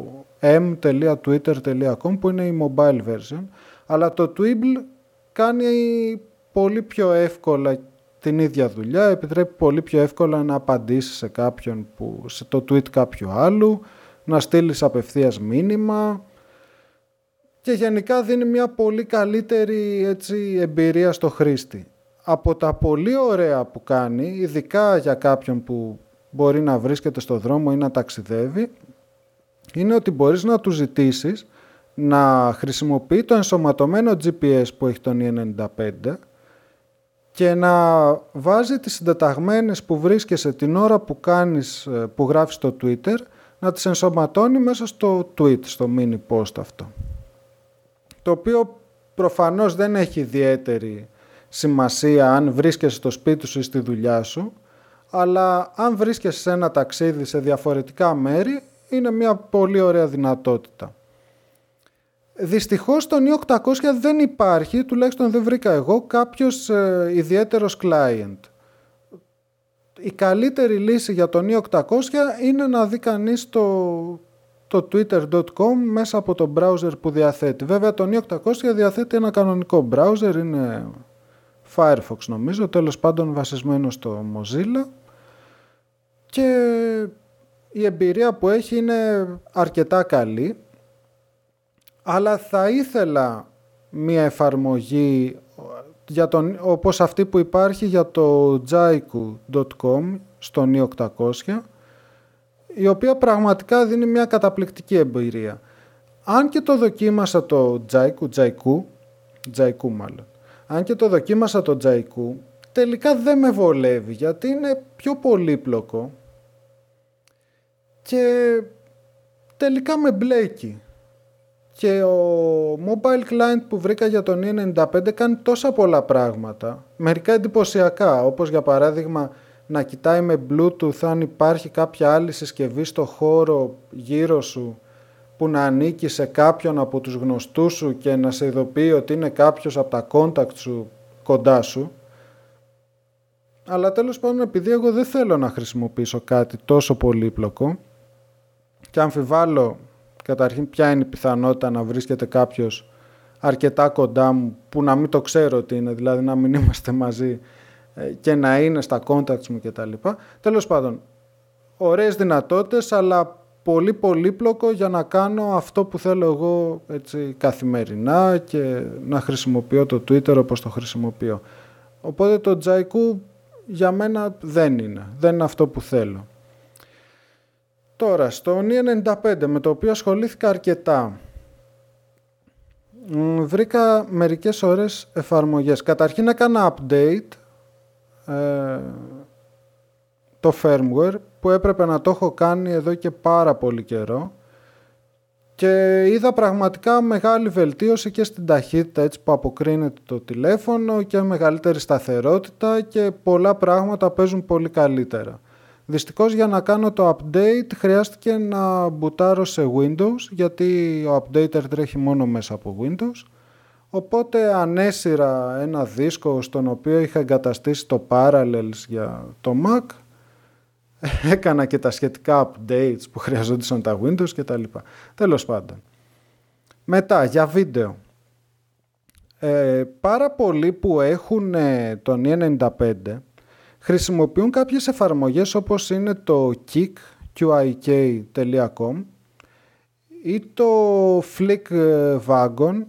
Speaker 1: m.twitter.com που είναι η mobile version, αλλά το Tweeble κάνει πολύ πιο εύκολα την ίδια δουλειά, επιτρέπει πολύ πιο εύκολα να απαντήσεις σε κάποιον σε το tweet κάποιου άλλου, να στείλεις απευθείας μήνυμα και γενικά δίνει μια πολύ καλύτερη εμπειρία στο χρήστη. Από τα πολύ ωραία που κάνει, ειδικά για κάποιον που μπορεί να βρίσκεται στο δρόμο ή να ταξιδεύει, είναι ότι μπορείς να του ζητήσεις να χρησιμοποιεί το ενσωματωμένο GPS που έχει το Ni95 και να βάζει τις συντεταγμένες που βρίσκεσαι την ώρα που γράφεις στο Twitter, να τις ενσωματώνει μέσα στο tweet, στο mini post αυτό. Το οποίο προφανώς δεν έχει ιδιαίτερη σημασία αν βρίσκεσαι στο σπίτι σου ή στη δουλειά σου, αλλά αν βρίσκεσαι σε ένα ταξίδι σε διαφορετικά μέρη, είναι μια πολύ ωραία δυνατότητα. Δυστυχώς το Ni800 δεν υπάρχει, τουλάχιστον δεν βρήκα εγώ, κάποιος ιδιαίτερος client. Η καλύτερη λύση για το Ni800 είναι να δει κανείς το twitter.com μέσα από το browser που διαθέτει. Βέβαια το Ni800 διαθέτει ένα κανονικό browser, είναι Firefox νομίζω, τέλος πάντων βασισμένο στο Mozilla, και η εμπειρία που έχει είναι αρκετά καλή. Αλλά θα ήθελα μία εφαρμογή όπως αυτή που υπάρχει για το jaiku.com στο Ni800, η οποία πραγματικά δίνει μια καταπληκτική εμπειρία. Αν και το δοκίμασα το Jaiku μάλλον. Αν και το δοκίμασα το Jaiku, τελικά δεν με βολεύει γιατί είναι πιο πολύπλοκο και τελικά με μπλέκει. Και ο mobile client που βρήκα για τον Ni95 κάνει τόσα πολλά πράγματα, μερικά εντυπωσιακά, όπως για παράδειγμα να κοιτάει με Bluetooth αν υπάρχει κάποια άλλη συσκευή στο χώρο γύρω σου που να ανήκει σε κάποιον από τους γνωστούς σου και να σε ειδοποιεί ότι είναι κάποιος από τα contact σου κοντά σου. Αλλά τέλος πάντων, επειδή εγώ δεν θέλω να χρησιμοποιήσω κάτι τόσο πολύπλοκο και αμφιβάλλω καταρχήν ποια είναι η πιθανότητα να βρίσκεται κάποιος αρκετά κοντά μου που να μην το ξέρω ότι είναι, δηλαδή να μην είμαστε μαζί και να είναι στα contacts μου κτλ. Τέλος πάντων, ωραίες δυνατότητες, αλλά πολύ πολύπλοκο για να κάνω αυτό που θέλω εγώ καθημερινά και να χρησιμοποιώ το Twitter όπως το χρησιμοποιώ. Οπότε το Jaiku για μένα δεν είναι αυτό που θέλω. Τώρα, στο Ni95 με το οποίο ασχολήθηκα αρκετά, βρήκα μερικές ωραίες εφαρμογές. Καταρχήν έκανα update το firmware που έπρεπε να το έχω κάνει εδώ και πάρα πολύ καιρό και είδα πραγματικά μεγάλη βελτίωση και στην ταχύτητα που αποκρίνεται το τηλέφωνο και μεγαλύτερη σταθερότητα και πολλά πράγματα παίζουν πολύ καλύτερα. Δυστυχώς για να κάνω το update χρειάστηκε να μπουτάρω σε Windows γιατί ο updater τρέχει μόνο μέσα από Windows, οπότε ανέσυρα ένα δίσκο στον οποίο είχα εγκαταστήσει το Parallels για το Mac, έκανα και τα σχετικά updates που χρειαζόντουσαν τα Windows και τα λοιπά. Τέλος πάντων. Μετά, για βίντεο. Πάρα πολλοί που έχουν τον Ni95 χρησιμοποιούν κάποιες εφαρμογές όπως είναι το QIK.com ή το Flickwagon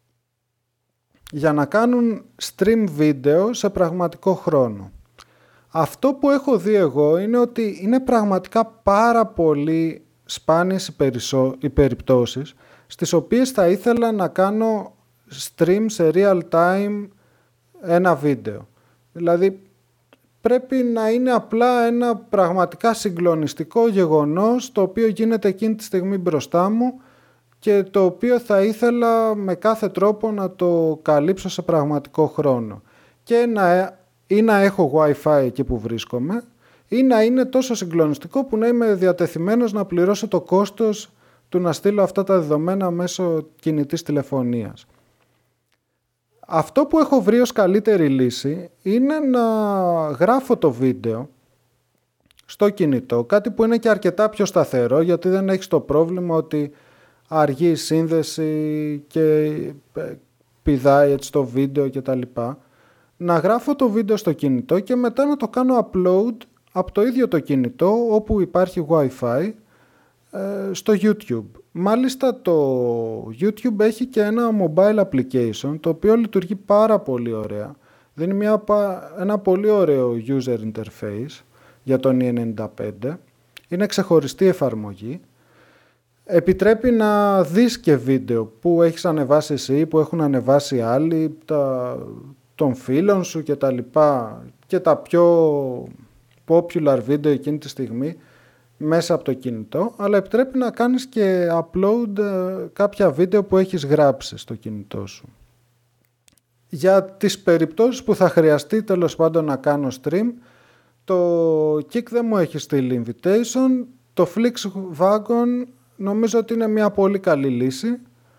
Speaker 1: για να κάνουν stream βίντεο σε πραγματικό χρόνο. Αυτό που έχω δει εγώ είναι ότι είναι πραγματικά πάρα πολύ σπάνιες οι περιπτώσεις στις οποίες θα ήθελα να κάνω stream σε real time ένα βίντεο. Δηλαδή πρέπει να είναι απλά ένα πραγματικά συγκλονιστικό γεγονός το οποίο γίνεται εκείνη τη στιγμή μπροστά μου και το οποίο θα ήθελα με κάθε τρόπο να το καλύψω σε πραγματικό χρόνο. Και να έχω Wi-Fi εκεί που βρίσκομαι ή να είναι τόσο συγκλονιστικό που να είμαι διατεθειμένος να πληρώσω το κόστος του να στείλω αυτά τα δεδομένα μέσω κινητής τηλεφωνίας. Αυτό που έχω βρει ως καλύτερη λύση είναι να γράφω το βίντεο στο κινητό, κάτι που είναι και αρκετά πιο σταθερό γιατί δεν έχεις το πρόβλημα ότι αργεί η σύνδεση και πηδάει έτσι το βίντεο κτλ. Να γράφω το βίντεο στο κινητό και μετά να το κάνω upload από το ίδιο το κινητό όπου υπάρχει Wi-Fi στο YouTube. Μάλιστα το YouTube έχει και ένα mobile application το οποίο λειτουργεί πάρα πολύ ωραία. Δίνει ένα πολύ ωραίο user interface για τον E95. Είναι ξεχωριστή εφαρμογή. Επιτρέπει να δεις και βίντεο που έχεις ανεβάσει εσύ, που έχουν ανεβάσει άλλοι, των φίλων σου και τα λοιπά και τα πιο popular βίντεο εκείνη τη στιγμή μέσα από το κινητό, αλλά επιτρέπει να κάνεις και upload κάποια βίντεο που έχεις γράψει στο κινητό σου. Για τις περιπτώσεις που θα χρειαστεί τέλος πάντων να κάνω stream, το Kik δεν μου έχει στείλει invitation, το Flixwagon νομίζω ότι είναι μια πολύ καλή λύση.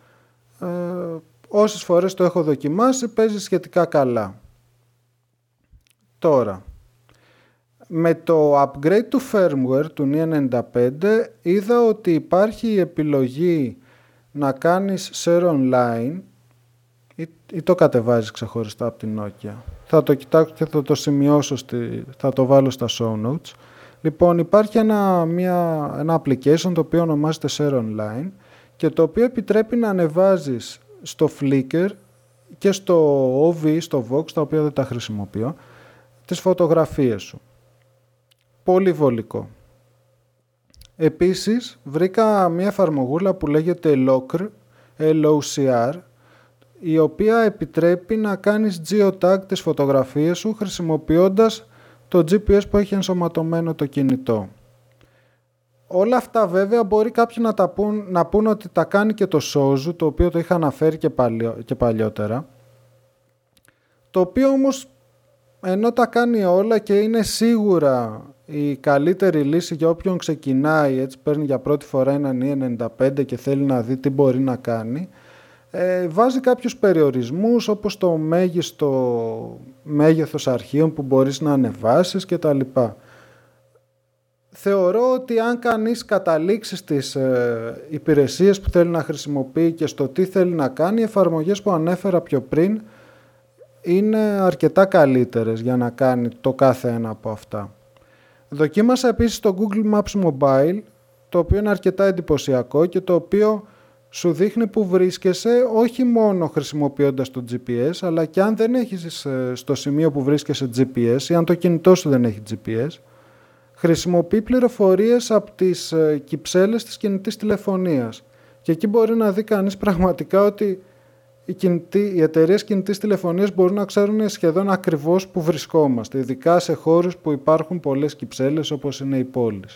Speaker 1: Όσες φορές το έχω δοκιμάσει παίζει σχετικά καλά. Τώρα, με το upgrade του firmware του NI95 είδα ότι υπάρχει η επιλογή να κάνεις share online ή το κατεβάζεις ξεχωριστά από την Nokia. Θα το κοιτάξω και θα το σημειώσω, θα το βάλω στα show notes. Λοιπόν, υπάρχει ένα application το οποίο ονομάζεται share online και το οποίο επιτρέπει να ανεβάζεις στο Flickr και στο OV, στο Vox, τα οποία δεν τα χρησιμοποιώ, τις φωτογραφίες σου. Πολύ βολικό. Επίσης, βρήκα μια εφαρμογούλα που λέγεται Locr, LOCR, η οποία επιτρέπει να κάνεις geotag τις φωτογραφίες σου χρησιμοποιώντας το GPS που έχει ενσωματωμένο το κινητό. Όλα αυτά βέβαια μπορεί κάποιοι να πούν ότι τα κάνει και το Sozu, το οποίο το είχα αναφέρει και παλιότερα. Το οποίο όμως ενώ τα κάνει όλα και είναι σίγουρα η καλύτερη λύση για όποιον ξεκινάει, έτσι παίρνει για πρώτη φορά έναν E95 και θέλει να δει τι μπορεί να κάνει, βάζει κάποιους περιορισμούς όπως το μέγιστο μέγεθος αρχείων που μπορείς να ανεβάσεις και τα λοιπά. Θεωρώ ότι αν κανείς καταλήξει στις υπηρεσίες που θέλει να χρησιμοποιεί και στο τι θέλει να κάνει, οι εφαρμογές που ανέφερα πιο πριν είναι αρκετά καλύτερες για να κάνει το κάθε ένα από αυτά. Δοκίμασα επίσης το Google Maps Mobile, το οποίο είναι αρκετά εντυπωσιακό και το οποίο σου δείχνει που βρίσκεσαι όχι μόνο χρησιμοποιώντας το GPS, αλλά και αν δεν έχεις στο σημείο που βρίσκεσαι GPS ή αν το κινητό σου δεν έχει GPS, χρησιμοποιεί πληροφορίες από τις κυψέλες της κινητής τηλεφωνίας. Και εκεί μπορεί να δει κανείς πραγματικά ότι οι εταιρείες κινητής τηλεφωνίας μπορούν να ξέρουν σχεδόν ακριβώς που βρισκόμαστε, ειδικά σε χώρους που υπάρχουν πολλές κυψέλες όπως είναι οι πόλεις.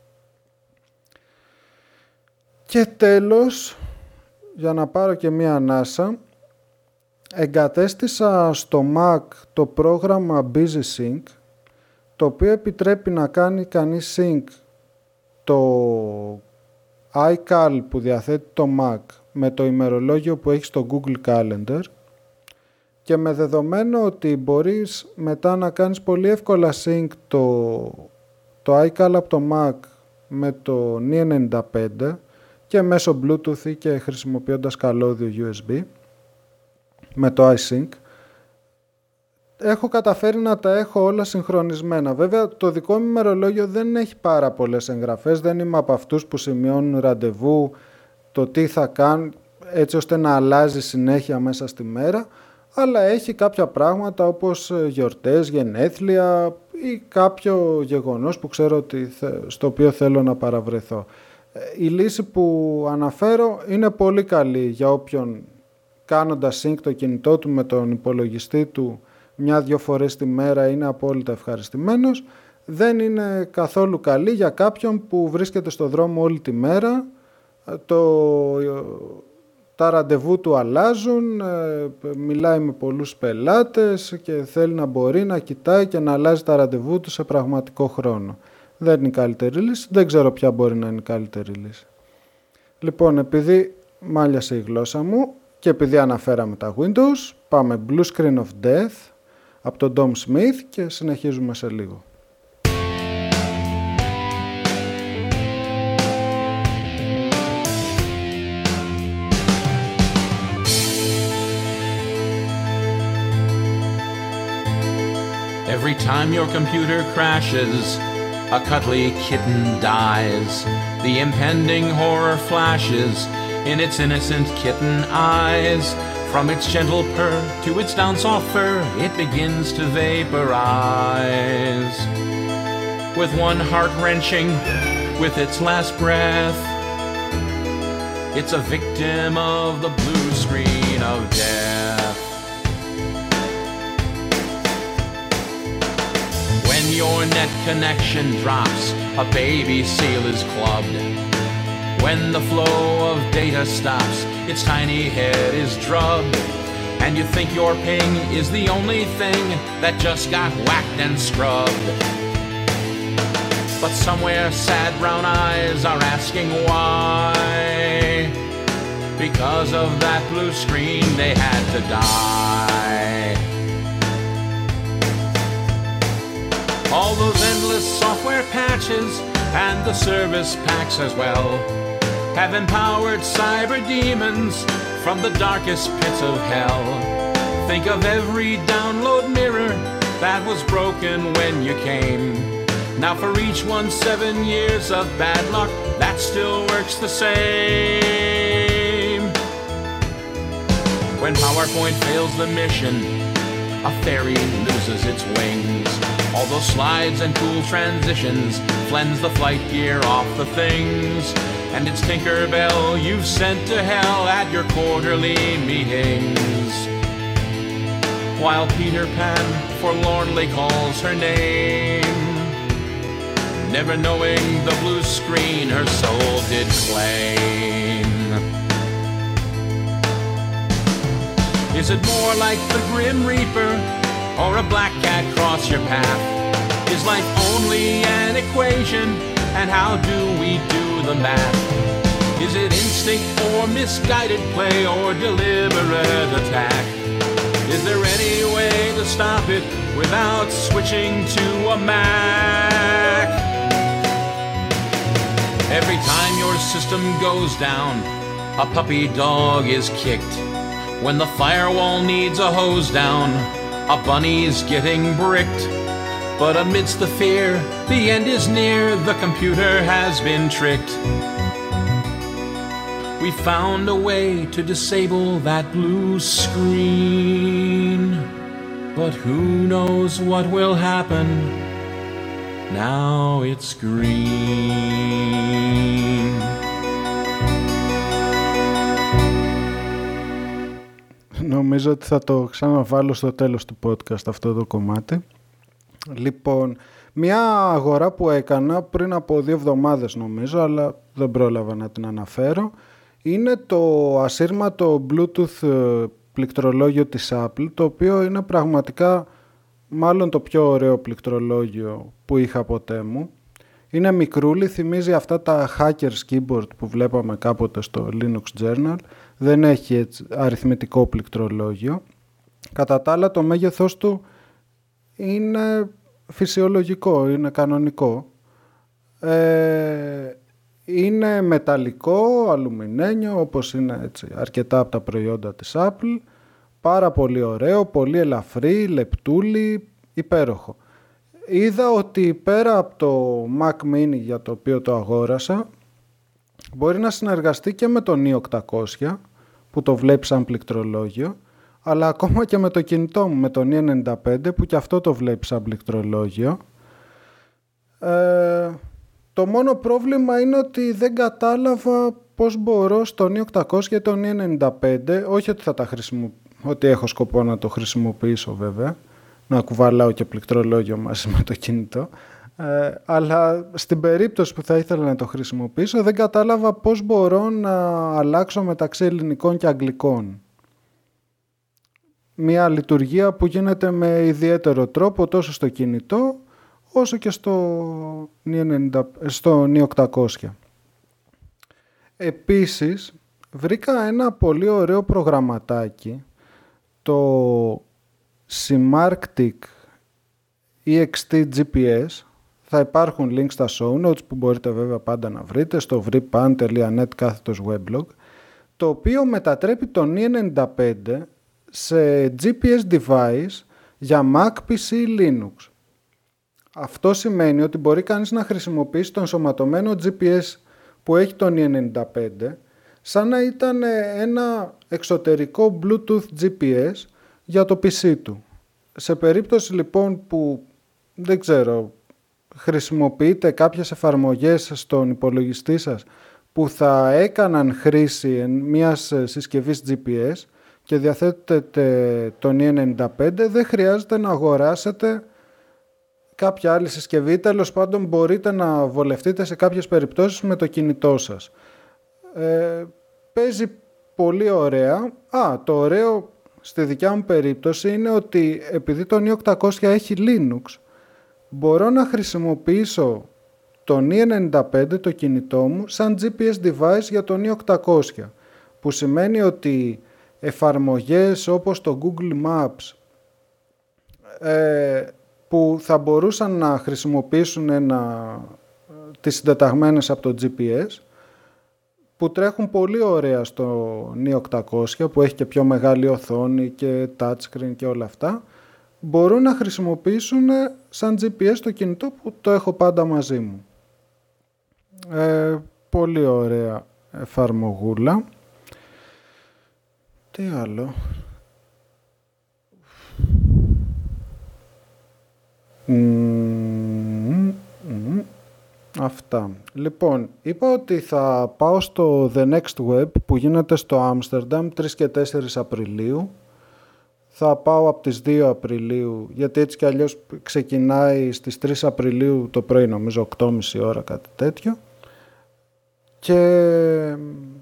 Speaker 1: Και τέλος, για να πάρω και μία ανάσα, εγκατέστησα στο Mac το πρόγραμμα BusySync, το οποίο επιτρέπει να κάνει κανείς sync το iCal που διαθέτει το Mac με το ημερολόγιο που έχει στο Google Calendar και με δεδομένο ότι μπορείς μετά να κάνεις πολύ εύκολα sync το iCal από το Mac με το NI95 και μέσω Bluetooth και χρησιμοποιώντας καλώδιο USB με το iSync, έχω καταφέρει να τα έχω όλα συγχρονισμένα. Βέβαια το δικό μου ημερολόγιο δεν έχει πάρα πολλές εγγραφές, δεν είμαι από αυτούς που σημειώνουν ραντεβού, το τι θα κάνουν έτσι ώστε να αλλάζει συνέχεια μέσα στη μέρα, αλλά έχει κάποια πράγματα όπως γιορτές, γενέθλια ή κάποιο γεγονός που ξέρω ότι στο οποίο θέλω να παραβρεθώ. Η λύση που αναφέρω είναι πολύ καλή για όποιον κάνοντας sync το κινητό του με τον υπολογιστή του 1-2 φορές τη μέρα είναι απόλυτα ευχαριστημένος. Δεν είναι καθόλου καλή για κάποιον που βρίσκεται στο δρόμο όλη τη μέρα, τα ραντεβού του αλλάζουν, μιλάει με πολλούς πελάτες και θέλει να μπορεί να κοιτάει και να αλλάζει τα ραντεβού του σε πραγματικό χρόνο. Δεν είναι η καλύτερη λύση, δεν ξέρω ποια μπορεί να είναι η καλύτερη λύση. Λοιπόν, επειδή μάλιασε η γλώσσα μου και επειδή αναφέραμε τα Windows, πάμε Blue Screen of Death από τον Dom Smith και συνεχίζουμε σε λίγο.
Speaker 2: Every time your computer crashes, a cuddly kitten dies. The impending horror flashes in its innocent kitten eyes. From its gentle purr to its down soft fur, it begins to vaporize. With one heart-wrenching, with its last breath, it's a victim of the blue screen of death. When your net connection drops, a baby seal is clubbed. When the flow of data stops, its tiny head is drubbed. And you think your ping is the only thing that just got whacked and scrubbed. But somewhere sad brown eyes are asking why. Because of that blue screen they had to die. All those endless software patches and the service packs as well have empowered cyber demons from the darkest pits of hell. Think of every download mirror that was broken when you came. Now for each one, 7 years of bad luck, that still works the same. When PowerPoint fails the mission, a fairy loses its wings. All those slides and cool transitions cleanse the flight gear off the things. And it's Tinkerbell you've sent to hell at your quarterly meetings. While Peter Pan forlornly calls her name, never knowing the blue screen her soul did claim. Is it more like the Grim Reaper or a black cat cross your path? Is life only an equation, and how do we do the math? Is it instinct or misguided play or deliberate attack? Is there any way to stop it without switching to a Mac? Every time your system goes down, a puppy dog is kicked. When the firewall needs a hose down, a bunny's getting bricked. But amidst the fear, the end is near, the computer has been tricked. We found a way to disable that blue screen, but who knows what will happen now it's green.
Speaker 1: Νομίζω ότι θα το ξαναβάλω στο τέλος του podcast αυτό το κομμάτι. Λοιπόν, μια αγορά που έκανα πριν από 2 εβδομάδες νομίζω, αλλά δεν πρόλαβα να την αναφέρω, είναι το ασύρματο Bluetooth πληκτρολόγιο της Apple, το οποίο είναι πραγματικά μάλλον το πιο ωραίο πληκτρολόγιο που είχα ποτέ μου. Είναι μικρούλι, θυμίζει αυτά τα hackers keyboard που βλέπαμε κάποτε στο Linux Journal. Δεν έχει έτσι αριθμητικό πληκτρολόγιο. Κατά τα άλλα, το μέγεθός του είναι φυσιολογικό, είναι κανονικό. Είναι μεταλλικό, αλουμινένιο, όπως είναι έτσι, αρκετά από τα προϊόντα της Apple. Πάρα πολύ ωραίο, πολύ ελαφρύ, λεπτούλι, υπέροχο. Είδα ότι πέρα από το Mac Mini για το οποίο το αγόρασα, μπορεί να συνεργαστεί και με το i800 που το βλέπει σαν πληκτρολόγιο, αλλά ακόμα και με το κινητό μου, με τον E95, που και αυτό το βλέπει σαν πληκτρολόγιο. Το μόνο πρόβλημα είναι ότι δεν κατάλαβα πώς μπορώ στον E800 και τον E95, όχι ότι ότι έχω σκοπό να το χρησιμοποιήσω βέβαια, να κουβαλάω και πληκτρολόγιο μαζί με το κινητό, αλλά στην περίπτωση που θα ήθελα να το χρησιμοποιήσω δεν κατάλαβα πώς μπορώ να αλλάξω μεταξύ ελληνικών και αγγλικών. Μια λειτουργία που γίνεται με ιδιαίτερο τρόπο τόσο στο κινητό όσο και στο E800. Επίσης βρήκα ένα πολύ ωραίο προγραμματάκι, το Simarctic EXT GPS. Θα υπάρχουν links στα show notes που μπορείτε βέβαια πάντα να βρείτε στο vripan.net/weblog, το οποίο μετατρέπει τον E95 σε GPS device για Mac, PC, Linux. Αυτό σημαίνει ότι μπορεί κανείς να χρησιμοποιήσει τον ενσωματωμένο GPS που έχει τον E95 σαν να ήταν ένα εξωτερικό Bluetooth GPS για το PC του. Σε περίπτωση λοιπόν που, δεν ξέρω, χρησιμοποιείτε κάποιες εφαρμογές στον υπολογιστή σας που θα έκαναν χρήση μιας συσκευής GPS και διαθέτετε τον E95, δεν χρειάζεται να αγοράσετε κάποια άλλη συσκευή. Τέλος πάντων μπορείτε να βολευτείτε σε κάποιες περιπτώσεις με το κινητό σας. Παίζει πολύ ωραία. Το ωραίο στη δικιά μου περίπτωση είναι ότι επειδή το E800 έχει Linux, μπορώ να χρησιμοποιήσω τον E95, το κινητό μου, σαν GPS device για τον E800, που σημαίνει ότι εφαρμογές όπως το Google Maps που θα μπορούσαν να χρησιμοποιήσουν τις συντεταγμένες από το GPS, που τρέχουν πολύ ωραία στο E800, που έχει και πιο μεγάλη οθόνη και touchscreen και όλα αυτά, μπορούν να χρησιμοποιήσουν σαν GPS το κινητό που το έχω πάντα μαζί μου. Πολύ ωραία εφαρμογούλα. Τι άλλο? Αυτά. Λοιπόν, είπα ότι θα πάω στο The Next Web που γίνεται στο Άμστερνταμ 3 και 4 Απριλίου. Θα πάω από τις 2 Απριλίου, γιατί έτσι κι αλλιώς ξεκινάει στις 3 Απριλίου το πρωί, νομίζω 8.30 ώρα, κάτι τέτοιο. Και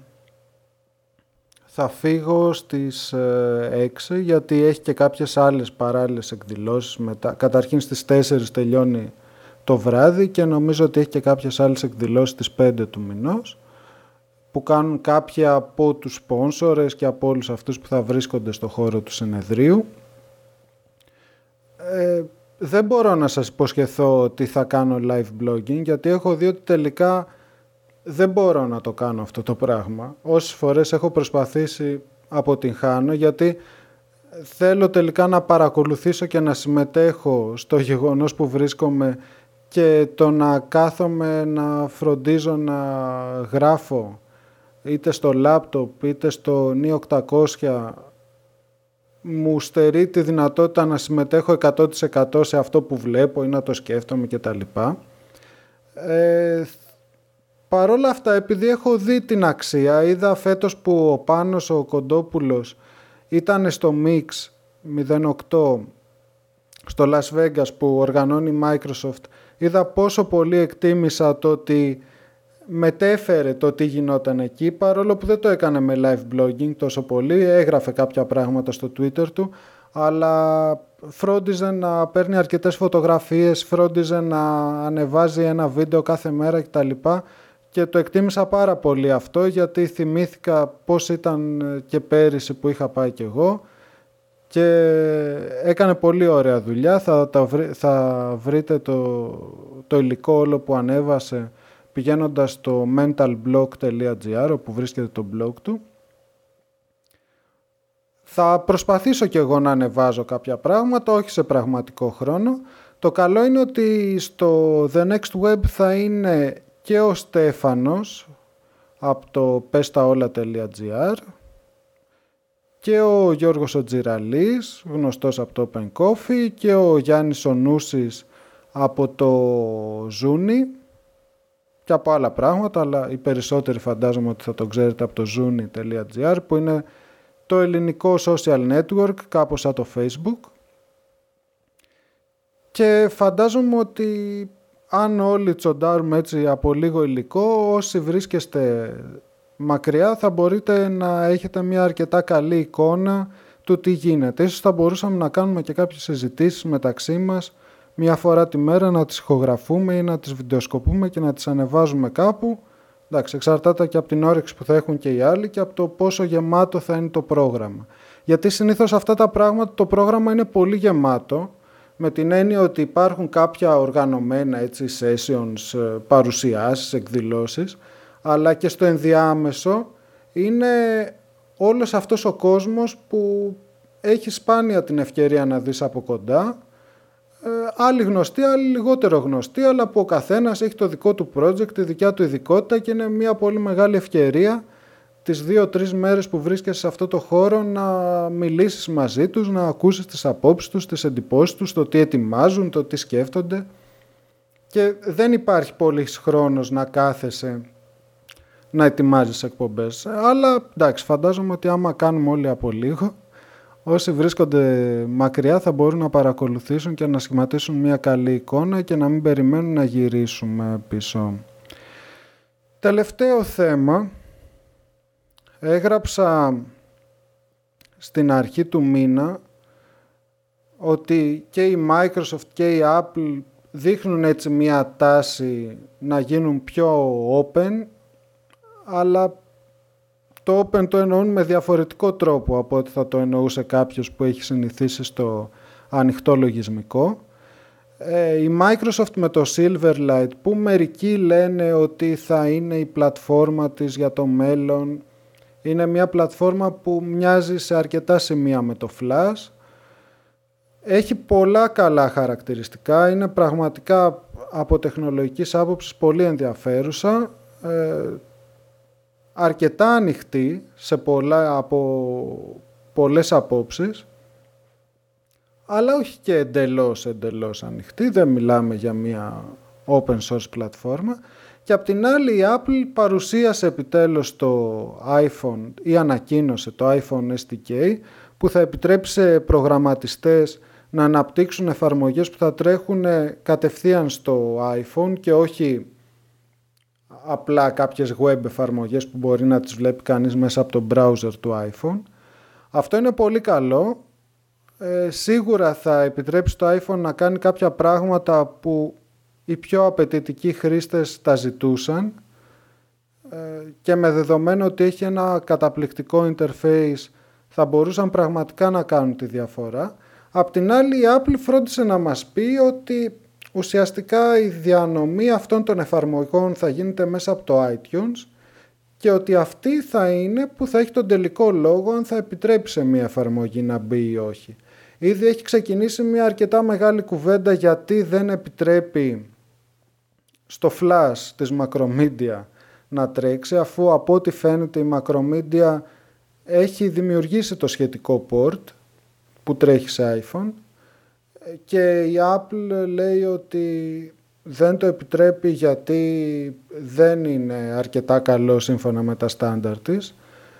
Speaker 1: θα φύγω στις 6, γιατί έχει και κάποιες άλλες παράλληλες εκδηλώσεις μετά. Καταρχήν στις 4 τελειώνει το βράδυ και νομίζω ότι έχει και κάποιες άλλες εκδηλώσεις στις 5 του μηνός, που κάνουν κάποια από τους σπόνσορες και από όλους αυτούς που θα βρίσκονται στο χώρο του συνεδρίου. Δεν μπορώ να σας υποσχεθώ ότι θα κάνω live blogging, γιατί έχω δει ότι τελικά δεν μπορώ να το κάνω αυτό το πράγμα. Όσες φορές έχω προσπαθήσει αποτυγχάνω, γιατί θέλω τελικά να παρακολουθήσω και να συμμετέχω στο γεγονός που βρίσκομαι, και το να κάθομαι να φροντίζω να γράφω είτε στο λάπτοπ είτε στο E800 μου στερεί τη δυνατότητα να συμμετέχω 100% σε αυτό που βλέπω ή να το σκέφτομαι κτλ. Παρόλα αυτά, επειδή έχω δει την αξία, είδα φέτος που ο Πάνος ο Κοντόπουλος ήταν στο Mix 08 στο Las Vegas που οργανώνει η Microsoft, είδα πόσο πολύ εκτίμησα το ότι μετέφερε το τι γινόταν εκεί, παρόλο που δεν το έκανε με live blogging τόσο πολύ, έγραφε κάποια πράγματα στο Twitter του, αλλά φρόντιζε να παίρνει αρκετές φωτογραφίες, φρόντιζε να ανεβάζει ένα βίντεο κάθε μέρα κτλ. Και το εκτίμησα πάρα πολύ αυτό, γιατί θυμήθηκα πώς ήταν και πέρυσι που είχα πάει κι εγώ, και έκανε πολύ ωραία δουλειά. Θα βρείτε το υλικό όλο που ανέβασε πηγαίνοντας στο mentalblog.gr, όπου βρίσκεται το blog του. Θα προσπαθήσω κι εγώ να ανεβάζω κάποια πράγματα, όχι σε πραγματικό χρόνο. Το καλό είναι ότι στο The Next Web θα είναι και ο Στέφανος από το pestaola.gr και ο Γιώργος ο Τζιραλής, γνωστός από το Open Coffee, και ο Γιάννης ο Νούσης από το Zuni και από άλλα πράγματα, αλλά οι περισσότεροι φαντάζομαι ότι θα το ξέρετε από το zuni.gr, που είναι το ελληνικό social network, κάπως σαν το Facebook. Και φαντάζομαι ότι αν όλοι τσοντάρουμε έτσι από λίγο υλικό, όσοι βρίσκεστε μακριά θα μπορείτε να έχετε μια αρκετά καλή εικόνα του τι γίνεται. Ίσως θα μπορούσαμε να κάνουμε και κάποιες συζητήσεις μεταξύ μας μια φορά τη μέρα, να τις ηχογραφούμε ή να τις βιντεοσκοπούμε και να τις ανεβάζουμε κάπου. Εντάξει, εξαρτάται και από την όρεξη που θα έχουν και οι άλλοι και από το πόσο γεμάτο θα είναι το πρόγραμμα. Γιατί συνήθως αυτά τα πράγματα, το πρόγραμμα είναι πολύ γεμάτο, με την έννοια ότι υπάρχουν κάποια οργανωμένα έτσι, sessions, παρουσιάσεις, εκδηλώσεις, αλλά και στο ενδιάμεσο είναι όλος αυτός ο κόσμος που έχει σπάνια την ευκαιρία να δεις από κοντά, άλλοι γνωστοί, άλλοι λιγότερο γνωστοί, αλλά που ο καθένας έχει το δικό του project, τη δικιά του ειδικότητα και είναι μια πολύ μεγάλη ευκαιρία τις 2-3 μέρες που βρίσκεσαι σε αυτό το χώρο να μιλήσεις μαζί τους, να ακούσεις τις απόψεις τους, τις εντυπώσεις τους, το τι ετοιμάζουν, το τι σκέφτονται, και δεν υπάρχει πολύς χρόνος να κάθεσαι να ετοιμάζεις εκπομπές. Αλλά εντάξει, φαντάζομαι ότι άμα κάνουμε όλοι από λίγο, όσοι βρίσκονται μακριά θα μπορούν να παρακολουθήσουν και να σχηματίσουν μια καλή εικόνα και να μην περιμένουν να γυρίσουμε πίσω. Τελευταίο θέμα. Έγραψα στην αρχή του μήνα ότι και η Microsoft και η Apple δείχνουν έτσι μια τάση να γίνουν πιο open, αλλά το open το εννοούν με διαφορετικό τρόπο από ό,τι θα το εννοούσε κάποιος που έχει συνηθίσει στο ανοιχτό λογισμικό. Η Microsoft με το Silverlight, που μερικοί λένε ότι θα είναι η πλατφόρμα της για το μέλλον, είναι μια πλατφόρμα που μοιάζει σε αρκετά σημεία με το Flash. Έχει πολλά καλά χαρακτηριστικά, είναι πραγματικά από τεχνολογικής άποψης πολύ ενδιαφέρουσα, αρκετά ανοιχτή από πολλές απόψεις, αλλά όχι και εντελώς ανοιχτή, δεν μιλάμε για μια open source πλατφόρμα. Και απ' την άλλη η Apple παρουσίασε επιτέλους το iPhone ή ανακοίνωσε το iPhone SDK, που θα επιτρέψει σε προγραμματιστές να αναπτύξουν εφαρμογές που θα τρέχουν κατευθείαν στο iPhone και όχι απλά κάποιες web εφαρμογές που μπορεί να τις βλέπει κανείς μέσα από το browser του iPhone. Αυτό είναι πολύ καλό. Σίγουρα θα επιτρέψει το iPhone να κάνει κάποια πράγματα που οι πιο απαιτητικοί χρήστες τα ζητούσαν, και με δεδομένο ότι έχει ένα καταπληκτικό interface θα μπορούσαν πραγματικά να κάνουν τη διαφορά. Απ' την άλλη η Apple φρόντισε να μας πει ότι ουσιαστικά η διανομή αυτών των εφαρμογών θα γίνεται μέσα από το iTunes και ότι αυτή θα είναι που θα έχει τον τελικό λόγο αν θα επιτρέπει σε μια εφαρμογή να μπει ή όχι. Ήδη έχει ξεκινήσει μια αρκετά μεγάλη κουβέντα γιατί δεν επιτρέπει στο Flash της Macromedia να τρέξει, αφού από ό,τι φαίνεται η Macromedia έχει δημιουργήσει το σχετικό port που τρέχει σε iPhone, και η Apple λέει ότι δεν το επιτρέπει γιατί δεν είναι αρκετά καλό σύμφωνα με τα στάνταρ της.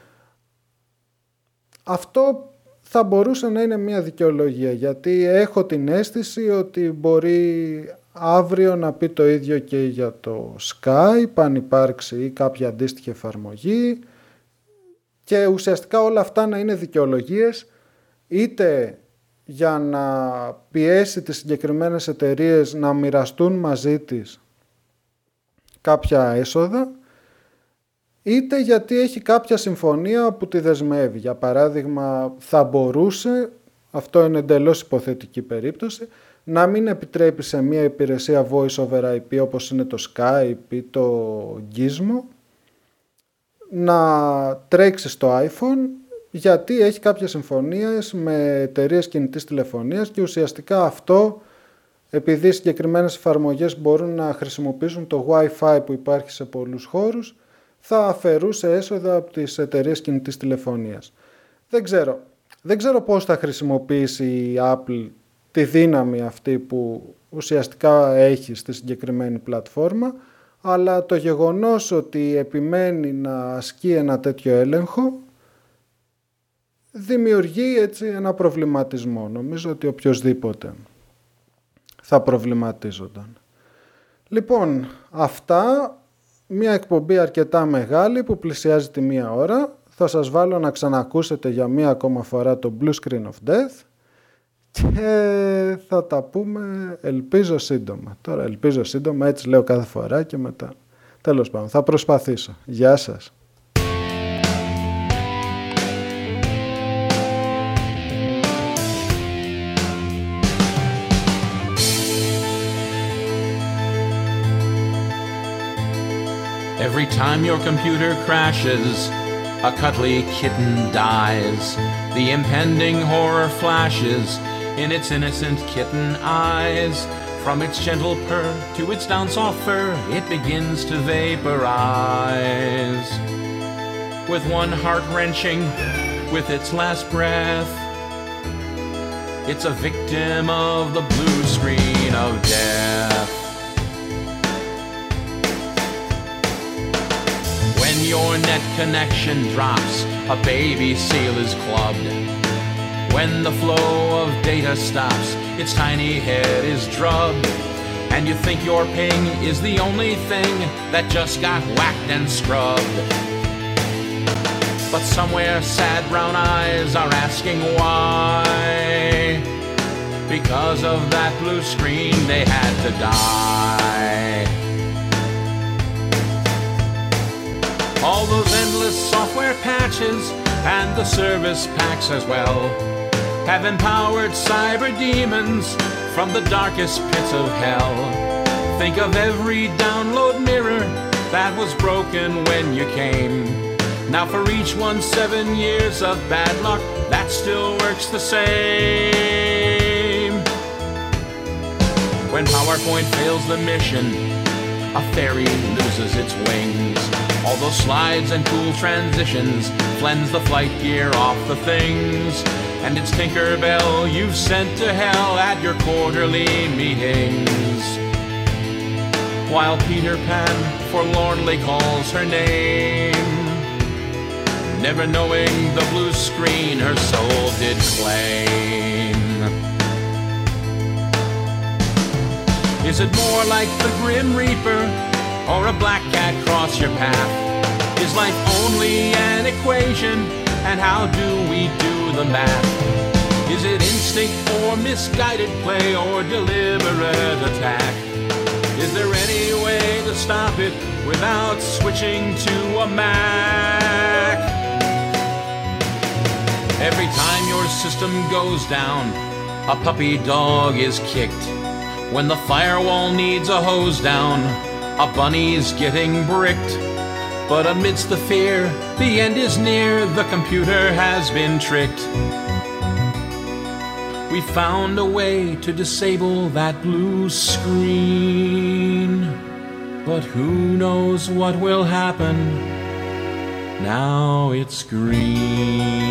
Speaker 1: Αυτό θα μπορούσε να είναι μια δικαιολογία, γιατί έχω την αίσθηση ότι μπορεί αύριο να πει το ίδιο και για το Skype, αν υπάρξει ή κάποια αντίστοιχη εφαρμογή, και ουσιαστικά όλα αυτά να είναι δικαιολογίες είτε για να πιέσει τις συγκεκριμένες εταιρείες να μοιραστούν μαζί της κάποια έσοδα, είτε γιατί έχει κάποια συμφωνία που τη δεσμεύει. Για παράδειγμα, θα μπορούσε, αυτό είναι εντελώς υποθετική περίπτωση, να μην επιτρέπει σε μια υπηρεσία voice over IP όπως είναι το Skype ή το Gizmo να τρέξει στο iPhone, γιατί έχει κάποιες συμφωνίες με εταιρείες κινητής τηλεφωνίας και ουσιαστικά αυτό, επειδή συγκεκριμένες εφαρμογές μπορούν να χρησιμοποιήσουν το Wi-Fi που υπάρχει σε πολλούς χώρους, θα αφαιρούσε έσοδα από τις εταιρείες κινητής τηλεφωνίας. Δεν ξέρω πώς θα χρησιμοποιήσει η Apple τη δύναμη αυτή που ουσιαστικά έχει στη συγκεκριμένη πλατφόρμα, αλλά το γεγονός ότι επιμένει να ασκεί ένα τέτοιο έλεγχο δημιουργεί έτσι ένα προβληματισμό. Νομίζω ότι οποιοσδήποτε θα προβληματίζονταν. Λοιπόν, αυτά, μια εκπομπή αρκετά μεγάλη που πλησιάζει τη 1 ώρα. Θα σας βάλω να ξανακούσετε για μία ακόμα φορά το Blue Screen of Death και θα τα πούμε, ελπίζω σύντομα. Τώρα ελπίζω σύντομα, έτσι λέω κάθε φορά και μετά. Τέλος πάντων, θα προσπαθήσω. Γεια σας.
Speaker 2: Every time your computer crashes, a cuddly kitten dies. The impending horror flashes in its innocent kitten eyes. From its gentle purr to its down soft fur, it begins to vaporize. With one heart wrenching, with its last breath, it's a victim of the blue screen of death. When your net connection drops, a baby seal is clubbed. When the flow of data stops, its tiny head is drubbed. And you think your ping is the only thing that just got whacked and scrubbed. But somewhere sad brown eyes are asking why. Because of that blue screen they had to die. All those endless software patches and the service packs as well have empowered cyber demons from the darkest pits of hell. Think of every download mirror that was broken when you came. Now for each one, 7 years of bad luck, that still works the same. When PowerPoint fails the mission, a fairy loses its wings. All those slides and cool transitions cleanse the flight gear off the things. And it's Tinkerbell you've sent to hell at your quarterly meetings. While Peter Pan forlornly calls her name, never knowing the blue screen her soul did claim. Is it more like the Grim Reaper or a black cat cross your path? Is life only an equation, and how do we do the math? Is it instinct or misguided play or deliberate attack? Is there any way to stop it without switching to a Mac? Every time your system goes down, a puppy dog is kicked. When the firewall needs a hose down, a bunny's getting bricked. But amidst the fear, the end is near, the computer has been tricked. We found a way to disable that blue screen, but who knows what will happen now it's green.